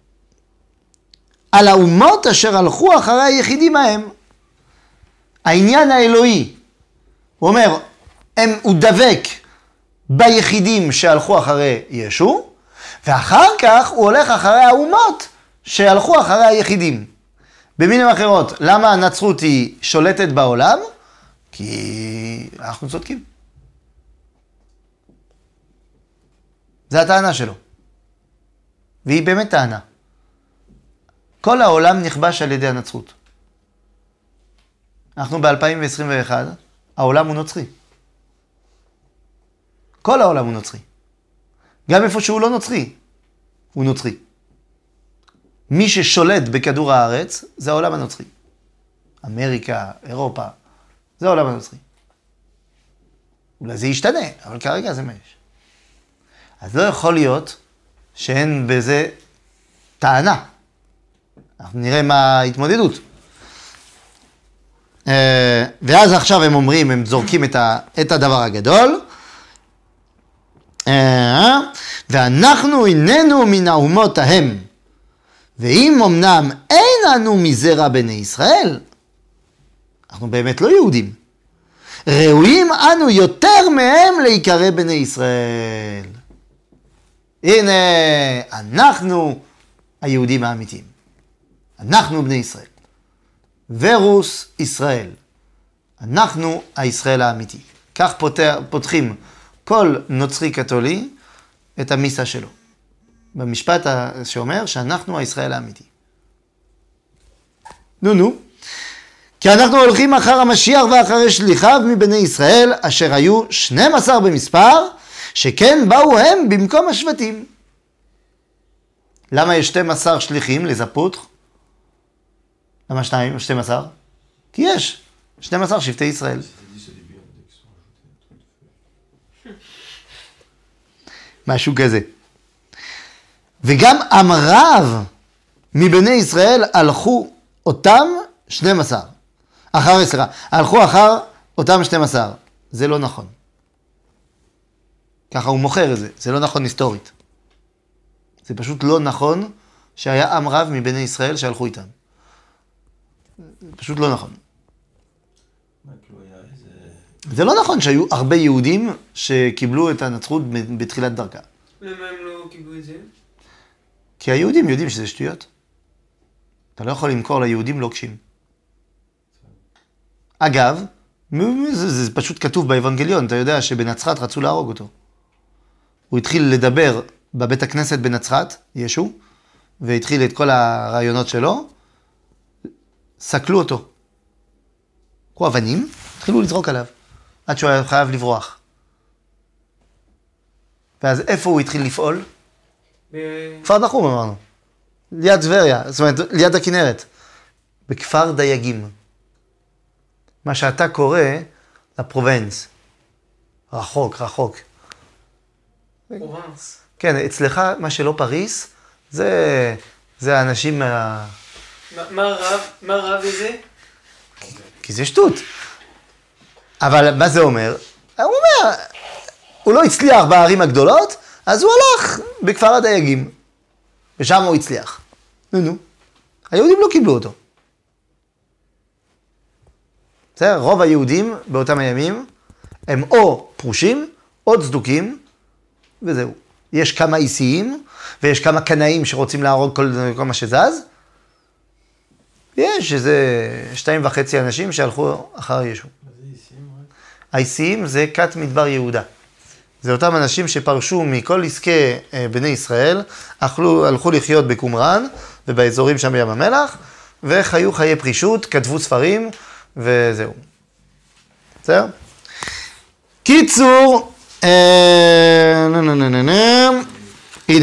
על האומות אשר הלכו אחרי היחידים ההם, העניין האלוהי, הוא אומר, הם, הוא דבק ביחידים שהלכו אחרי ישו, ואחר כך הוא הולך אחרי האומות שהלכו אחרי היחידים. במילים אחרות, למה הנצרות היא שולטת בעולם? כי אנחנו צודקים. זה הטענה שלו. והיא באמת טענה. כל העולם נכבש על ידי הנצרות. אנחנו ב-אלפיים עשרים ואחת, העולם הוא נוצרי. כל העולם הוא נוצרי. גם איפה שהוא לא נוצרי, הוא נוצרי. מי ששולט בכדור הארץ, זה העולם הנוצרי. אמריקה, אירופה, זה העולם הנוצרי. אולי זה ישתנה, אבל כרגע זה מה יש. אז לא יכול להיות שאין בזה טענה. אנחנו נראה מה ההתמודדות. ואז עכשיו הם אומרים, הם זורקים את הדבר הגדול, ואנחנו איננו מן האומות ההם, ואם אמנם אין אנו מזרע בני ישראל, אנחנו באמת לא יהודים, ראויים אנו יותר מהם להיקרא בני ישראל. הנה, אנחנו היהודים האמיתיים. אנחנו בני ישראל. ורוס ישראל. אנחנו הישראל האמיתי. כך פותח, פותחים כל נוצרי קתולי את המיסה שלו. במשפט שאומר שאנחנו הישראל האמיתי. נו נו. כי אנחנו הולכים אחר המשיח ואחרי שליחיו מבני ישראל, אשר היו שנים עשר במספר, שכן באו הם במקום השבטים. למה יש שנים עשר שליחים לזפות? למה שניים או שנים עשר? כי יש שנים עשר שבטי ישראל. משהו כזה. וגם עם רב מבני ישראל הלכו אותם שנים עשר. אחר עשרה. הלכו אחר אותם שנים עשר. זה לא נכון. ככה הוא מוכר את זה. זה לא נכון היסטורית. זה פשוט לא נכון שהיה עם רב מבני ישראל שהלכו איתם. זה פשוט לא נכון. זה לא נכון שהיו הרבה יהודים שקיבלו את הנצרות בתחילת דרכה. למה הם לא קיבלו את זה? כי היהודים יודעים שזה שטויות. אתה לא יכול למכור ליהודים לוקשים. אגב, זה, זה פשוט כתוב באבנגליון, אתה יודע שבנצרת רצו להרוג אותו. הוא התחיל לדבר בבית הכנסת בנצרת, ישו, והתחיל את כל הרעיונות שלו, סקלו אותו. קחו אבנים, התחילו לזרוק עליו, עד שהוא היה חייב לברוח. ואז איפה הוא התחיל לפעול? ב... כפר נחום אמרנו. ליד טבריה, זאת אומרת, ליד הכנרת. בכפר דייגים. מה שאתה קורא לפרובנס. רחוק, רחוק. פרובנס. כן, אצלך מה שלא פריס, זה, זה האנשים מה... מה, מה רב, מה רב זה? כי זה שטות. אבל מה זה אומר? הוא אומר, הוא לא הצליח בערים הגדולות, אז הוא הלך בכפר הדייגים. ושם הוא הצליח. נו נו. היהודים לא קיבלו אותו. בסדר? רוב היהודים באותם הימים הם או פרושים, או צדוקים, וזהו. יש כמה איסיים, ויש כמה קנאים שרוצים להרוג כל, כל מה שזז. יש איזה שתיים וחצי אנשים שהלכו אחר ישו. מה זה איסיים רק? האיסיים זה כת מדבר יהודה. זה אותם אנשים שפרשו מכל עסקי בני ישראל, הלכו, הלכו לחיות בקומראן ובאזורים שם בים המלח, וחיו חיי פרישות, כתבו ספרים, וזהו. בסדר? קיצור, אה, נה, נה, נה, נה, נה. הנה.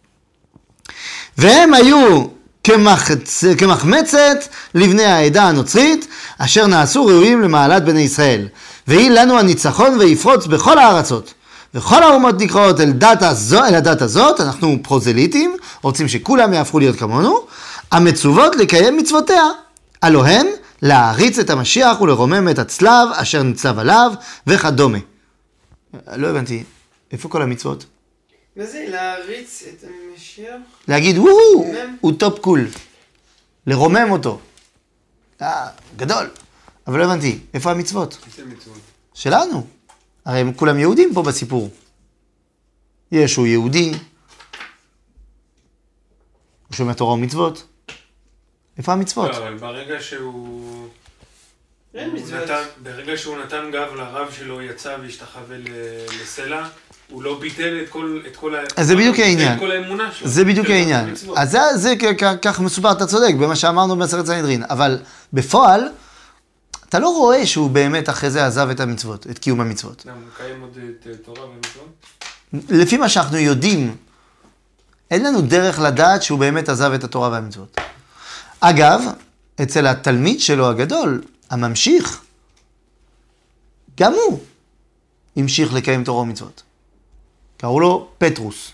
והם היו כמחצ... כמחמצת לבני העדה הנוצרית, אשר נעשו ראויים למעלת בני ישראל. והיא לנו הניצחון ויפרוץ בכל הארצות. וכל האומות נקראות אל, דת הזו, אל הדת הזאת, אנחנו פרוזליטים, רוצים שכולם יהפכו להיות כמונו, המצוות לקיים מצוותיה. הלא הן להעריץ את המשיח ולרומם את הצלב אשר נצלב עליו וכדומה. לא הבנתי, איפה כל המצוות? מה זה להריץ את המשיח? להגיד, וואו, הוא טופ קול. לרומם אותו. אה, גדול. אבל לא הבנתי, איפה המצוות? איזה מצוות? שלנו. הרי הם כולם יהודים פה בסיפור. ישו יהודי, הוא שומע תורה ומצוות. איפה המצוות? לא, אבל ברגע שהוא... אין הוא מצוות. נתן- ברגע שהוא נתן גב לרב שלו, יצא והשתחווה ל- לסלע, הוא לא ביטל את כל... את כל ה- אז זה בדיוק ביטל העניין. את כל האמונה שלו. זה בדיוק של העניין. המצוות. אז זה, זה כ- כ- כך מסופר, אתה צודק, במה שאמרנו במסכת סנהדרין. אבל בפועל, אתה לא רואה שהוא באמת אחרי זה עזב את המצוות, את קיום המצוות. למה, הוא מקיים עוד את אה, תורה ומצוות? לפי מה שאנחנו יודעים, אין לנו דרך לדעת שהוא באמת עזב את התורה והמצוות. אגב, אצל התלמיד שלו הגדול, הממשיך, גם הוא המשיך לקיים תורה ומצוות. קראו לו פטרוס.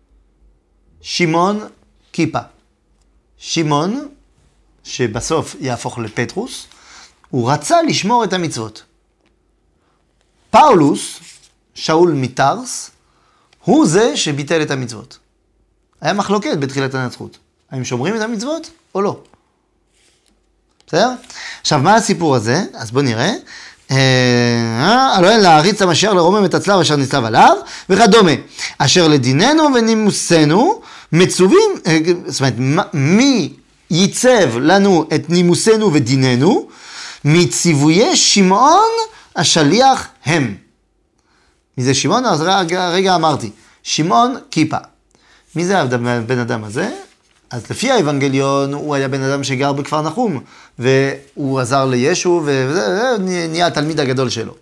שמעון כיפה. שמעון, שבסוף יהפוך לפטרוס, הוא רצה לשמור את המצוות. פאולוס, שאול מטרס, הוא זה שביטל את המצוות. היה מחלוקת בתחילת הנצרות. האם שומרים את המצוות או לא? בסדר? עכשיו, מה הסיפור הזה? אז בוא נראה. הלא אין להעריץ המשיח לרומם את הצלב אשר נצלב עליו, וכדומה. אשר לדיננו ונימוסנו מצווים, זאת אומרת, מי ייצב לנו את נימוסנו ודיננו? מציוויי שמעון השליח הם. מי זה שמעון? אז רגע, רגע אמרתי, שמעון כיפה. מי זה הבן אדם הזה? אז לפי האבנגליון הוא היה בן אדם שגר בכפר נחום, והוא עזר לישו, וזה נהיה התלמיד הגדול שלו.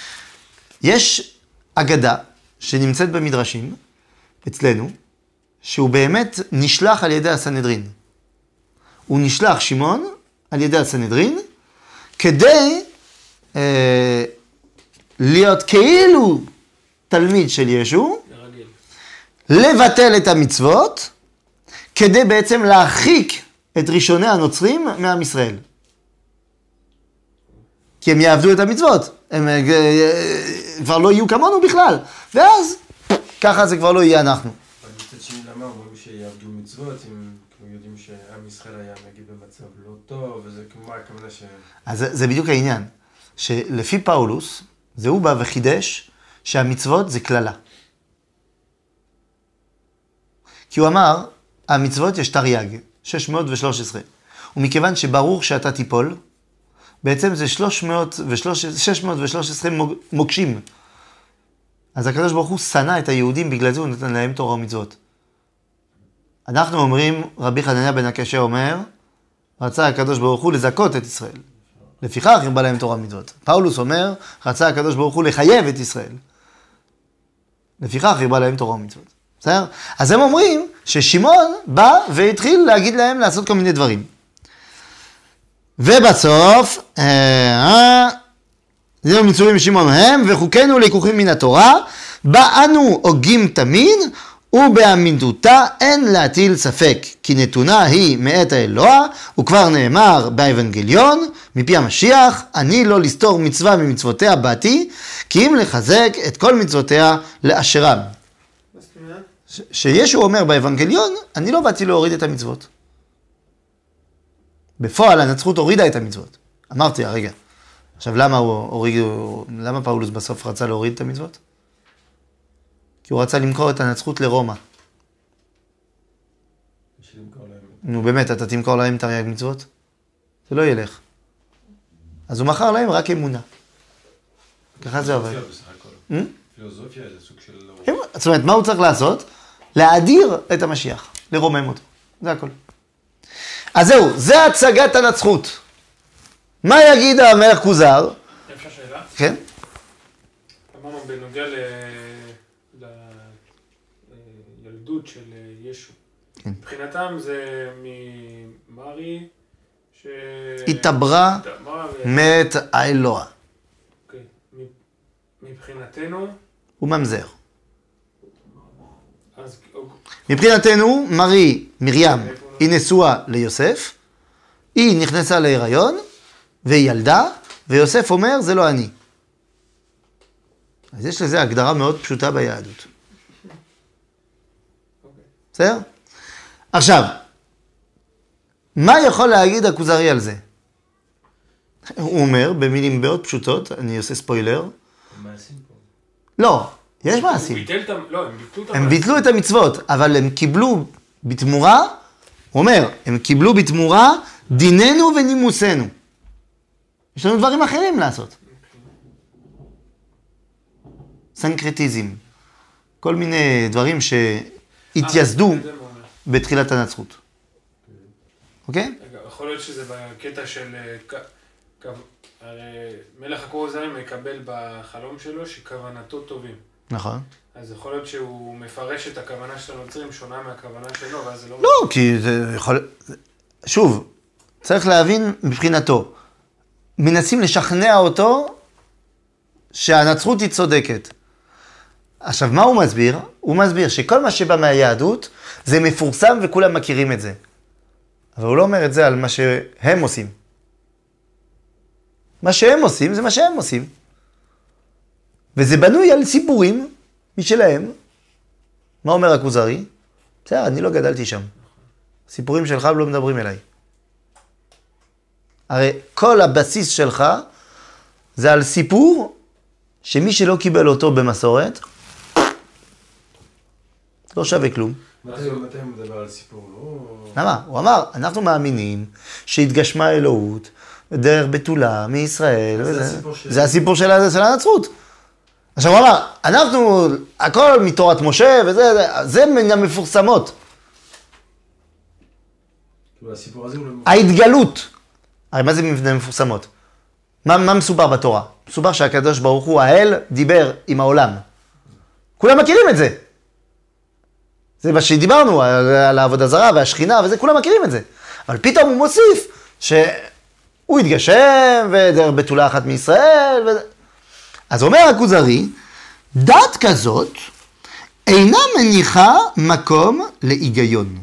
יש אגדה שנמצאת במדרשים, אצלנו, שהוא באמת נשלח על ידי הסנהדרין. הוא נשלח, שמעון, על ידי הסנהדרין, כדי אה, להיות כאילו תלמיד של ישו, הרגיל. לבטל את המצוות, כדי בעצם להרחיק את ראשוני הנוצרים מעם ישראל. כי הם יעבדו את המצוות, הם אה, אה, כבר לא יהיו כמונו בכלל, ואז ככה זה כבר לא יהיה אנחנו. אבל מצד שני, למה אומרים שיעבדו מצוות, אם כאילו יודעים שעם ישראל היה נגיד במצב לא טוב, וזה כמו הכוונה ש... אז זה, זה בדיוק העניין, שלפי פאולוס, זה הוא בא וחידש שהמצוות זה כללה. כי הוא אמר, המצוות יש תרי"ג, שש מאות ושלוש עשרה. ומכיוון שברור שאתה תיפול, בעצם זה שש מאות ושלוש עשרה מוקשים. אז הקדוש ברוך הוא שנא את היהודים, בגלל זה הוא נתן להם תורה ומצוות. אנחנו אומרים, רבי חנניה בן עקשיא אומר, רצה הקדוש ברוך הוא לזכות את ישראל. לפיכך הרבה להם תורה ומצוות. פאולוס אומר, רצה הקדוש ברוך הוא לחייב את ישראל. לפיכך הרבה להם תורה ומצוות. בסדר? אז הם אומרים ששמעון בא והתחיל להגיד להם לעשות כל מיני דברים. ובסוף, אה, זהו מצווים שמעון הם, וחוקינו לקוחים מן התורה, באנו הוגים תמיד, ובאמינותה אין להטיל ספק, כי נתונה היא מאת האלוה, וכבר נאמר באבנגליון, מפי המשיח, אני לא לסתור מצווה ממצוותיה באתי, כי אם לחזק את כל מצוותיה לאשרם. מה זאת אומרת? ש- שישו אומר באבנגליון, אני לא באתי להוריד את המצוות. בפועל הנצרות הורידה את המצוות. אמרתי הרגע. עכשיו למה הוא הוריד, למה פאולוס בסוף רצה להוריד את המצוות? כי הוא רצה למכור את הנצרות לרומא. בשביל למכור להם. נו באמת, אתה תמכור להם תרי"ג מצוות? זה לא ילך. אז הוא מכר להם רק אמונה. ככה זה עובד. פילוסופיה בסך הכל. Hmm? פילוסופיה זה סוג של... זאת אומרת, מה הוא צריך לעשות? להאדיר את המשיח, לרומם אותו. זה הכל. אז זהו, זה הצגת הנצחות. מה יגיד המלך כוזר? אפשר שאלה? כן? אמרנו בנוגע ל... לילדות של ישו. כן. מבחינתם זה ממרי ש... התעברה התעברה ו- מת האלוה. אוקיי. מבחינתנו, הוא ממזר. אז מבחינתנו, מרי, מרים, היא נשואה ליוסף, היא נכנסה להיריון, והיא ילדה, ויוסף אומר, זה לא אני. אז יש לזה הגדרה מאוד פשוטה ביהדות. בסדר? עכשיו, מה יכול להגיד הכוזרי על זה? הוא אומר, במילים מאוד פשוטות, אני עושה ספוילר, מעשים פה. לא, יש הוא מעשים. ביטל את ה... לא, הם ביטלו את הם המעשים. ביטלו את המצוות, אבל הם קיבלו בתמורה, הוא אומר, הם קיבלו בתמורה דיננו ונימוסנו. יש לנו דברים אחרים לעשות. סנקרטיזם. כל מיני דברים שהתייסדו אה, זה מה הוא אומר. בתחילת הנצרות. אוקיי? רגע, יכול להיות שזה בקטע של... אה, כ- כו- הרי מלך הכרוזרים מקבל בחלום שלו שכוונתו טובים. נכון. אז יכול להיות שהוא מפרש את הכוונה של הנוצרים שונה מהכוונה שלו, ואז זה לא... לא, כי זה יכול... שוב, צריך להבין מבחינתו. מנסים לשכנע אותו שהנצרות היא צודקת. עכשיו, מה הוא מסביר? הוא מסביר שכל מה שבא מהיהדות זה מפורסם וכולם מכירים את זה. אבל הוא לא אומר את זה על מה שהם עושים. מה שהם עושים זה מה שהם עושים. וזה בנוי על סיפורים משלהם. מה אומר הכוזרי? בסדר, אני לא גדלתי שם. סיפורים שלך לא מדברים אליי. הרי כל הבסיס שלך זה על סיפור שמי שלא קיבל אותו במסורת לא שווה כלום. מתי מתי הוא מדבר על סיפור? לא... למה? הוא אמר, אנחנו מאמינים שהתגשמה אלוהות דרך בתולה מישראל. זה וזה- הסיפור של- זה הסיפור של ה- של הנצרות. עכשיו הוא אמר, אנחנו, הכל מתורת משה וזה, זה- זה מן המפורסמות. כאילו, הסיפור הזה הוא לא... ההתגלות. הרי מה זה מן המפורסמות? מה, מה מסובר בתורה? מסובר שהקדוש ברוך הוא, האל, דיבר עם העולם. כולם מכירים את זה. זה מה שדיברנו, על, על העבודה זרה והשכינה וזה, כולם מכירים את זה. אבל פתאום הוא מוסיף שהוא התגשם ודרך בתולה אחת מישראל. ו... אז אומר הכוזרי, דת כזאת אינה מניחה מקום להיגיון.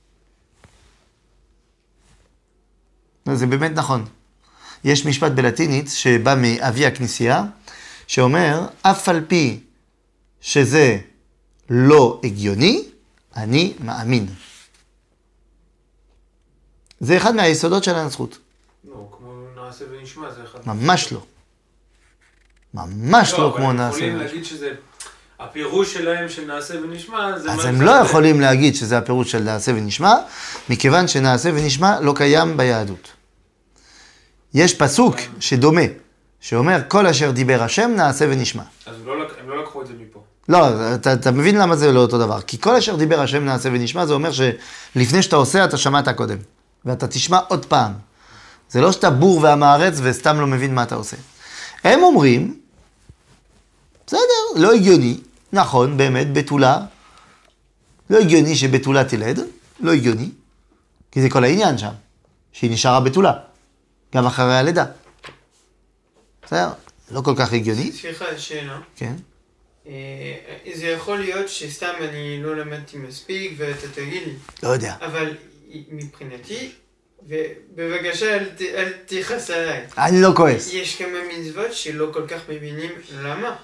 זה באמת נכון. יש משפט בלטינית שבא מאבי הכנסייה, שאומר, אף על פי שזה לא הגיוני, אני מאמין. זה אחד מהיסודות של הנצרות. לא, כמו נעשה ונשמע, זה אחד... ממש לא. ממש לא, אבל כמו הם נעשה. יכולים להגיד שזה... הפירוש שלהם של נעשה ונשמע, זה... אז מה הם זה לא זה. יכולים להגיד שזה הפירוש של נעשה ונשמע, מכיוון שנעשה ונשמע לא קיים ביהדות. יש פסוק שדומה, שאומר, כל אשר דיבר השם נעשה ונשמע. אז הוא לא לק- הם לא לקחו את זה מפה. לא, אתה, אתה מבין למה זה לא אותו דבר. כי כל אשר דיבר השם נעשה ונשמע, זה אומר שלפני שאתה עושה, אתה שמעת קודם. ואתה תשמע עוד פעם. זה לא שאתה בור והמארץ וסתם לא מבין מה אתה עושה. הם אומרים, בסדר, לא הגיוני. נכון, באמת, בתולה. לא הגיוני שבתולה תלד. לא הגיוני. כי זה כל העניין שם. שהיא נשארה בתולה. גם אחרי הלידה. בסדר, לא כל כך הגיוני. סליחה, שאלה. כן. אה, זה יכול להיות שסתם אני לא למדתי מספיק ואתה תגיד לי, לא יודע. אבל מבחינתי, ובבקשה אל ת- אל תכעס עליי, אני לא כועס. יש כמה מצוות שלא כל כך מבינים למה.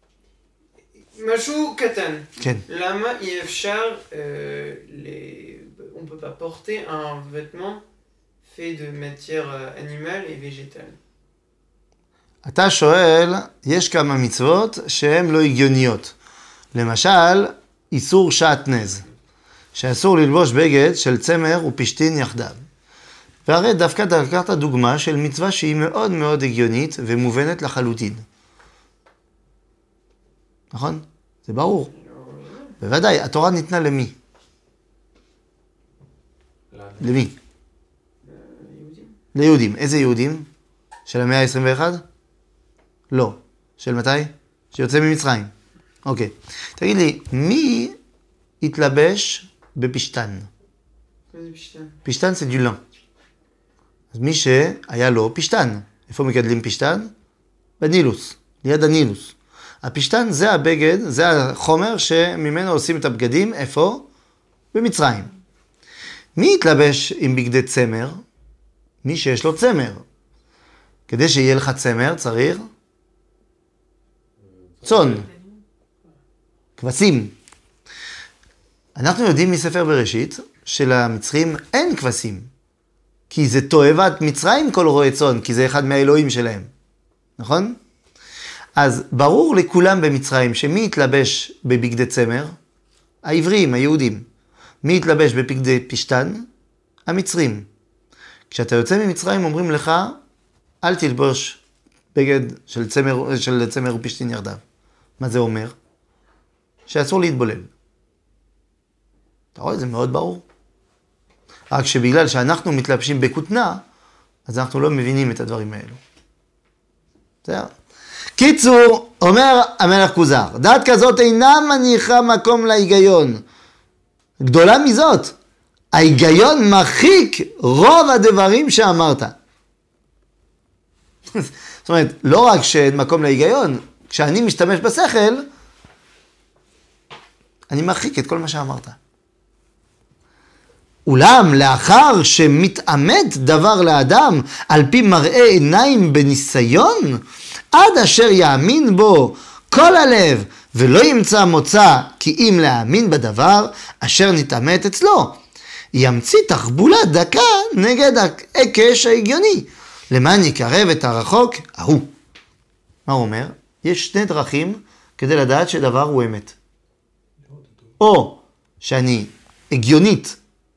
משהו קטן. כן. למה אי אפשר, euh, les... on peut pas porter un vêtement fait de matière euh, animale et végétale. אתה שואל, יש כמה מצוות שהן לא הגיוניות. למשל, איסור שעטנז, שאסור ללבוש בגד של צמר ופשתין יחדיו. והרי דווקא לקחת דוגמה של מצווה שהיא מאוד מאוד הגיונית ומובנת לחלוטין. נכון? זה ברור. בוודאי, התורה ניתנה למי? לנו. למי? יהודים. ליהודים. איזה יהודים? של המאה ה-עשרים ואחת? לא. של מתי? שיוצא ממצרים. אוקיי. תגיד לי, מי התלבש בפשתן? מה זה פשטן? פשתן זה דולן. אז מי שהיה לו פשתן. איפה מגדלים פשתן? בנילוס, ליד הנילוס. הפשתן זה הבגד, זה החומר שממנו עושים את הבגדים. איפה? במצרים. מי התלבש עם בגדי צמר? מי שיש לו צמר. כדי שיהיה לך צמר צריך צאן, כבשים. אנחנו יודעים מספר בראשית שלמצרים אין כבשים, כי זה תועבת מצרים כל רועה צאן, כי זה אחד מהאלוהים שלהם, נכון? אז ברור לכולם במצרים שמי יתלבש בבגדי צמר? העבריים, היהודים. מי יתלבש בבגדי פשטן? המצרים. כשאתה יוצא ממצרים אומרים לך, אל תלבוש בגד של צמר, של צמר ופשטין יחדיו. מה זה אומר? שאסור להתבולל. אתה רואה, זה מאוד ברור. רק שבגלל שאנחנו מתלבשים בכותנה, אז אנחנו לא מבינים את הדברים האלו. בסדר? קיצור, אומר המלך כוזר, דעת כזאת אינה מניחה מקום להיגיון. גדולה מזאת, ההיגיון מרחיק רוב הדברים שאמרת. זאת אומרת, לא רק שאין מקום להיגיון, כשאני משתמש בשכל, אני מרחיק את כל מה שאמרת. אולם לאחר שמתאמת דבר לאדם על פי מראה עיניים בניסיון, עד אשר יאמין בו כל הלב ולא ימצא מוצא כי אם להאמין בדבר אשר נתאמת אצלו, ימציא תחבולה דקה נגד ההיקש ההגיוני, למען יקרב את הרחוק ההוא. מה הוא אומר? יש שני דרכים כדי לדעת שדבר הוא אמת. או שאני הגיונית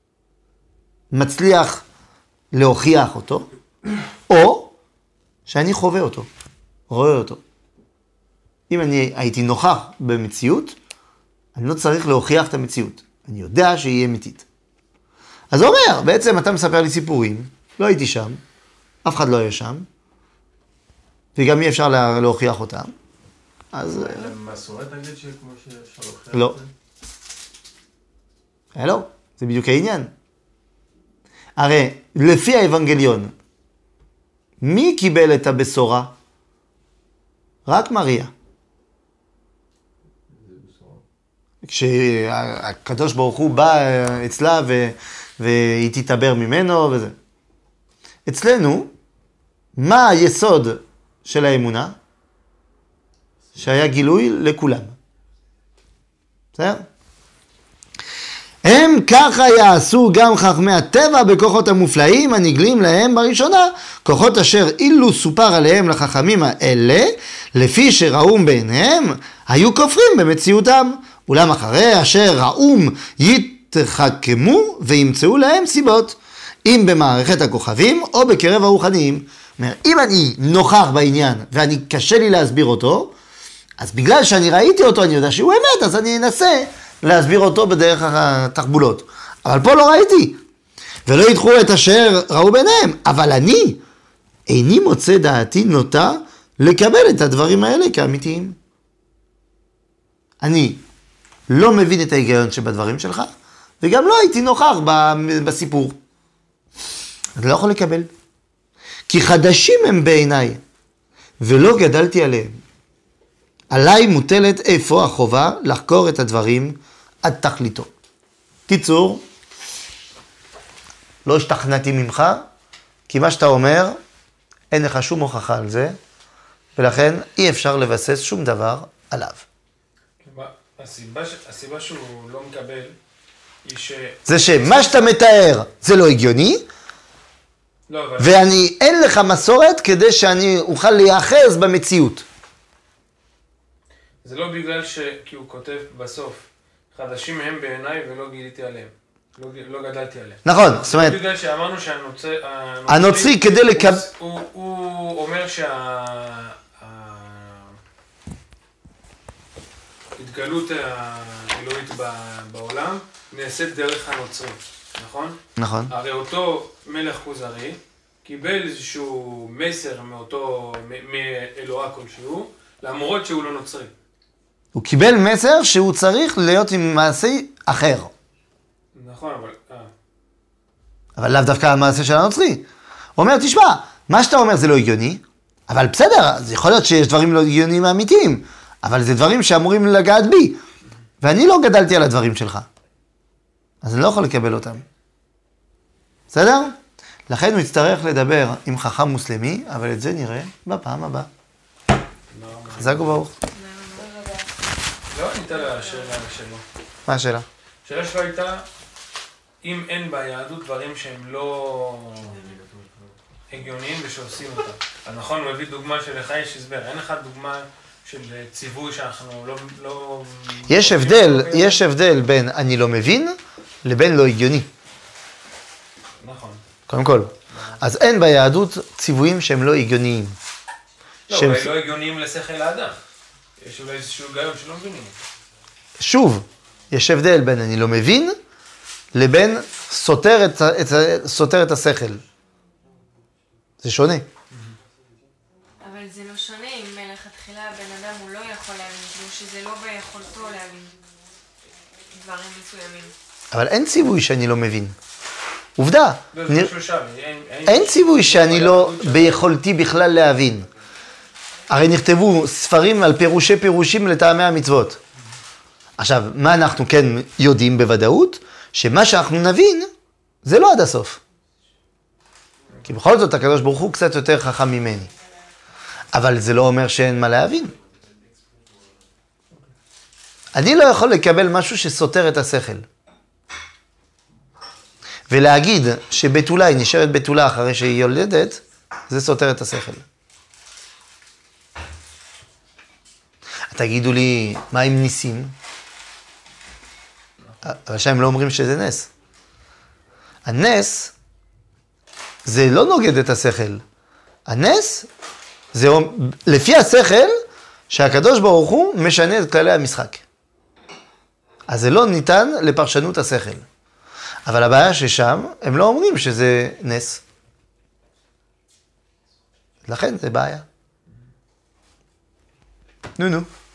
מצליח להוכיח אותו, או שאני חווה אותו, רואה אותו. אם אני הייתי נוכח במציאות, אני לא צריך להוכיח את המציאות. אני יודע שהיא אמיתית. אז הוא אומר, בעצם אתה מספר לי סיפורים, לא הייתי שם, אף אחד לא היה שם, וגם אי אפשר לה, להוכיח אותם. אז... מסורת נגיד שכמו שאפשר להוכיח? לא. לא, זה בדיוק העניין. הרי לפי האבנגליון, מי קיבל את הבשורה? רק מריה. כשהקדוש ברוך הוא בא אצלה ו... והיא תתעבר ממנו וזה. אצלנו, מה היסוד של האמונה? שהיה גילוי לכולם. בסדר? הם ככה יעשו גם חכמי הטבע בכוחות המופלאים הנגלים להם בראשונה, כוחות אשר אילו סופר עליהם לחכמים האלה, לפי שראום בעיניהם, היו כופרים במציאותם, אולם אחרי אשר ראום יתחכמו וימצאו להם סיבות, אם במערכת הכוכבים או בקרב הרוחניים. אומר, אם אני נוכח בעניין ואני קשה לי להסביר אותו, אז בגלל שאני ראיתי אותו, אני יודע שהוא אמת, אז אני אנסה להסביר אותו בדרך התחבולות. אבל פה לא ראיתי. ולא ידחו את אשר ראו ביניהם. אבל אני, איני מוצא דעתי נוטה לקבל את הדברים האלה כאמיתיים. אני לא מבין את ההיגיון שבדברים שלך, וגם לא הייתי נוכח בסיפור. אני לא יכול לקבל. כי חדשים הם בעיניי, ולא גדלתי עליהם. עליי מוטלת איפה החובה לחקור את הדברים עד תכליתו. קיצור, לא השתכנעתי ממך, כי מה שאתה אומר, אין לך שום הוכחה על זה, ולכן אי אפשר לבסס שום דבר עליו. הסיבה, הסיבה שהוא לא מקבל היא ש... זה שמה שאתה מתאר זה לא הגיוני, לא, אבל... ואני, אין לך מסורת כדי שאני אוכל להיאחז במציאות. זה לא בגלל ש... כי הוא כותב בסוף, חדשים הם בעיניי ולא גיליתי עליהם. לא, לא גדלתי עליהם. נכון, זאת אומרת... זה בגלל שאמרנו שהנוצרי... הנוצרי כדי לקבל... הוא, הוא אומר שה... ההתגלות האלוהית בעולם נעשית דרך הנוצרי, נכון? נכון. הרי אותו מלך כוזרי קיבל איזשהו מסר מאותו, מאלוהה כלשהו, למרות שהוא לא נוצרי. הוא קיבל מסר שהוא צריך להיות עם מעשי אחר. נכון, אבל... אה. אבל לאו דווקא המעשה של הנוצרי. הוא אומר, תשמע, מה שאתה אומר זה לא הגיוני, אבל בסדר, אז יכול להיות שיש דברים לא הגיוניים אמיתיים, אבל זה דברים שאמורים לגעת בי, ואני לא גדלתי על הדברים שלך. אז אני לא יכול לקבל אותם. בסדר? לכן הוא יצטרך לדבר עם חכם מוסלמי, אבל את זה נראה בפעם הבאה. חזק וברוך. לא ענית לשאלה שלו. מה השאלה? השאלה שלו הייתה, אם אין ביהדות דברים שהם לא הגיוניים ושעושים אותם. אז נכון, הוא הביא דוגמה שלך יש הסבר. אין לך דוגמה של ציווי שאנחנו לא... לא יש הבדל, יש הבדל בין אני לא מבין לבין לא הגיוני. נכון. קודם כל. אז אין ביהדות ציוויים שהם לא הגיוניים. לא, שהם... אולי לא הגיוניים לשכל האדם. יש אולי איזשהו היגיון שלא מבינים. שוב, יש הבדל בין אני לא מבין לבין סותר את, את, סותר את השכל. זה שונה. אבל זה לא שונה אם מלכתחילה הבן אדם הוא לא יכול להבין, כאילו שזה לא ביכולתו להבין דברים מסוימים. אבל אין ציווי שאני לא מבין. עובדה. לא, זה משהו שם. אין, אין, אין ציווי שאני לא ביכולתי בכלל להבין. הרי נכתבו ספרים על פירושי פירושים לטעמי המצוות. עכשיו, מה אנחנו כן יודעים בוודאות? שמה שאנחנו נבין, זה לא עד הסוף. כי בכל זאת, הקדוש ברוך הוא קצת יותר חכם ממני. אבל זה לא אומר שאין מה להבין. אני לא יכול לקבל משהו שסותר את השכל. ולהגיד שבתולה היא נשארת בתולה אחרי שהיא יולדת, זה סותר את השכל. תגידו לי, מה עם ניסים? הרשעים לא אומרים שזה נס. הנס זה לא נוגד את השכל. הנס זה לפי השכל שהקדוש ברוך הוא משנה את כללי המשחק. אז זה לא ניתן לפרשנות השכל. אבל הבעיה ששם, הם לא אומרים שזה נס. לכן זה בעיה. נו נו.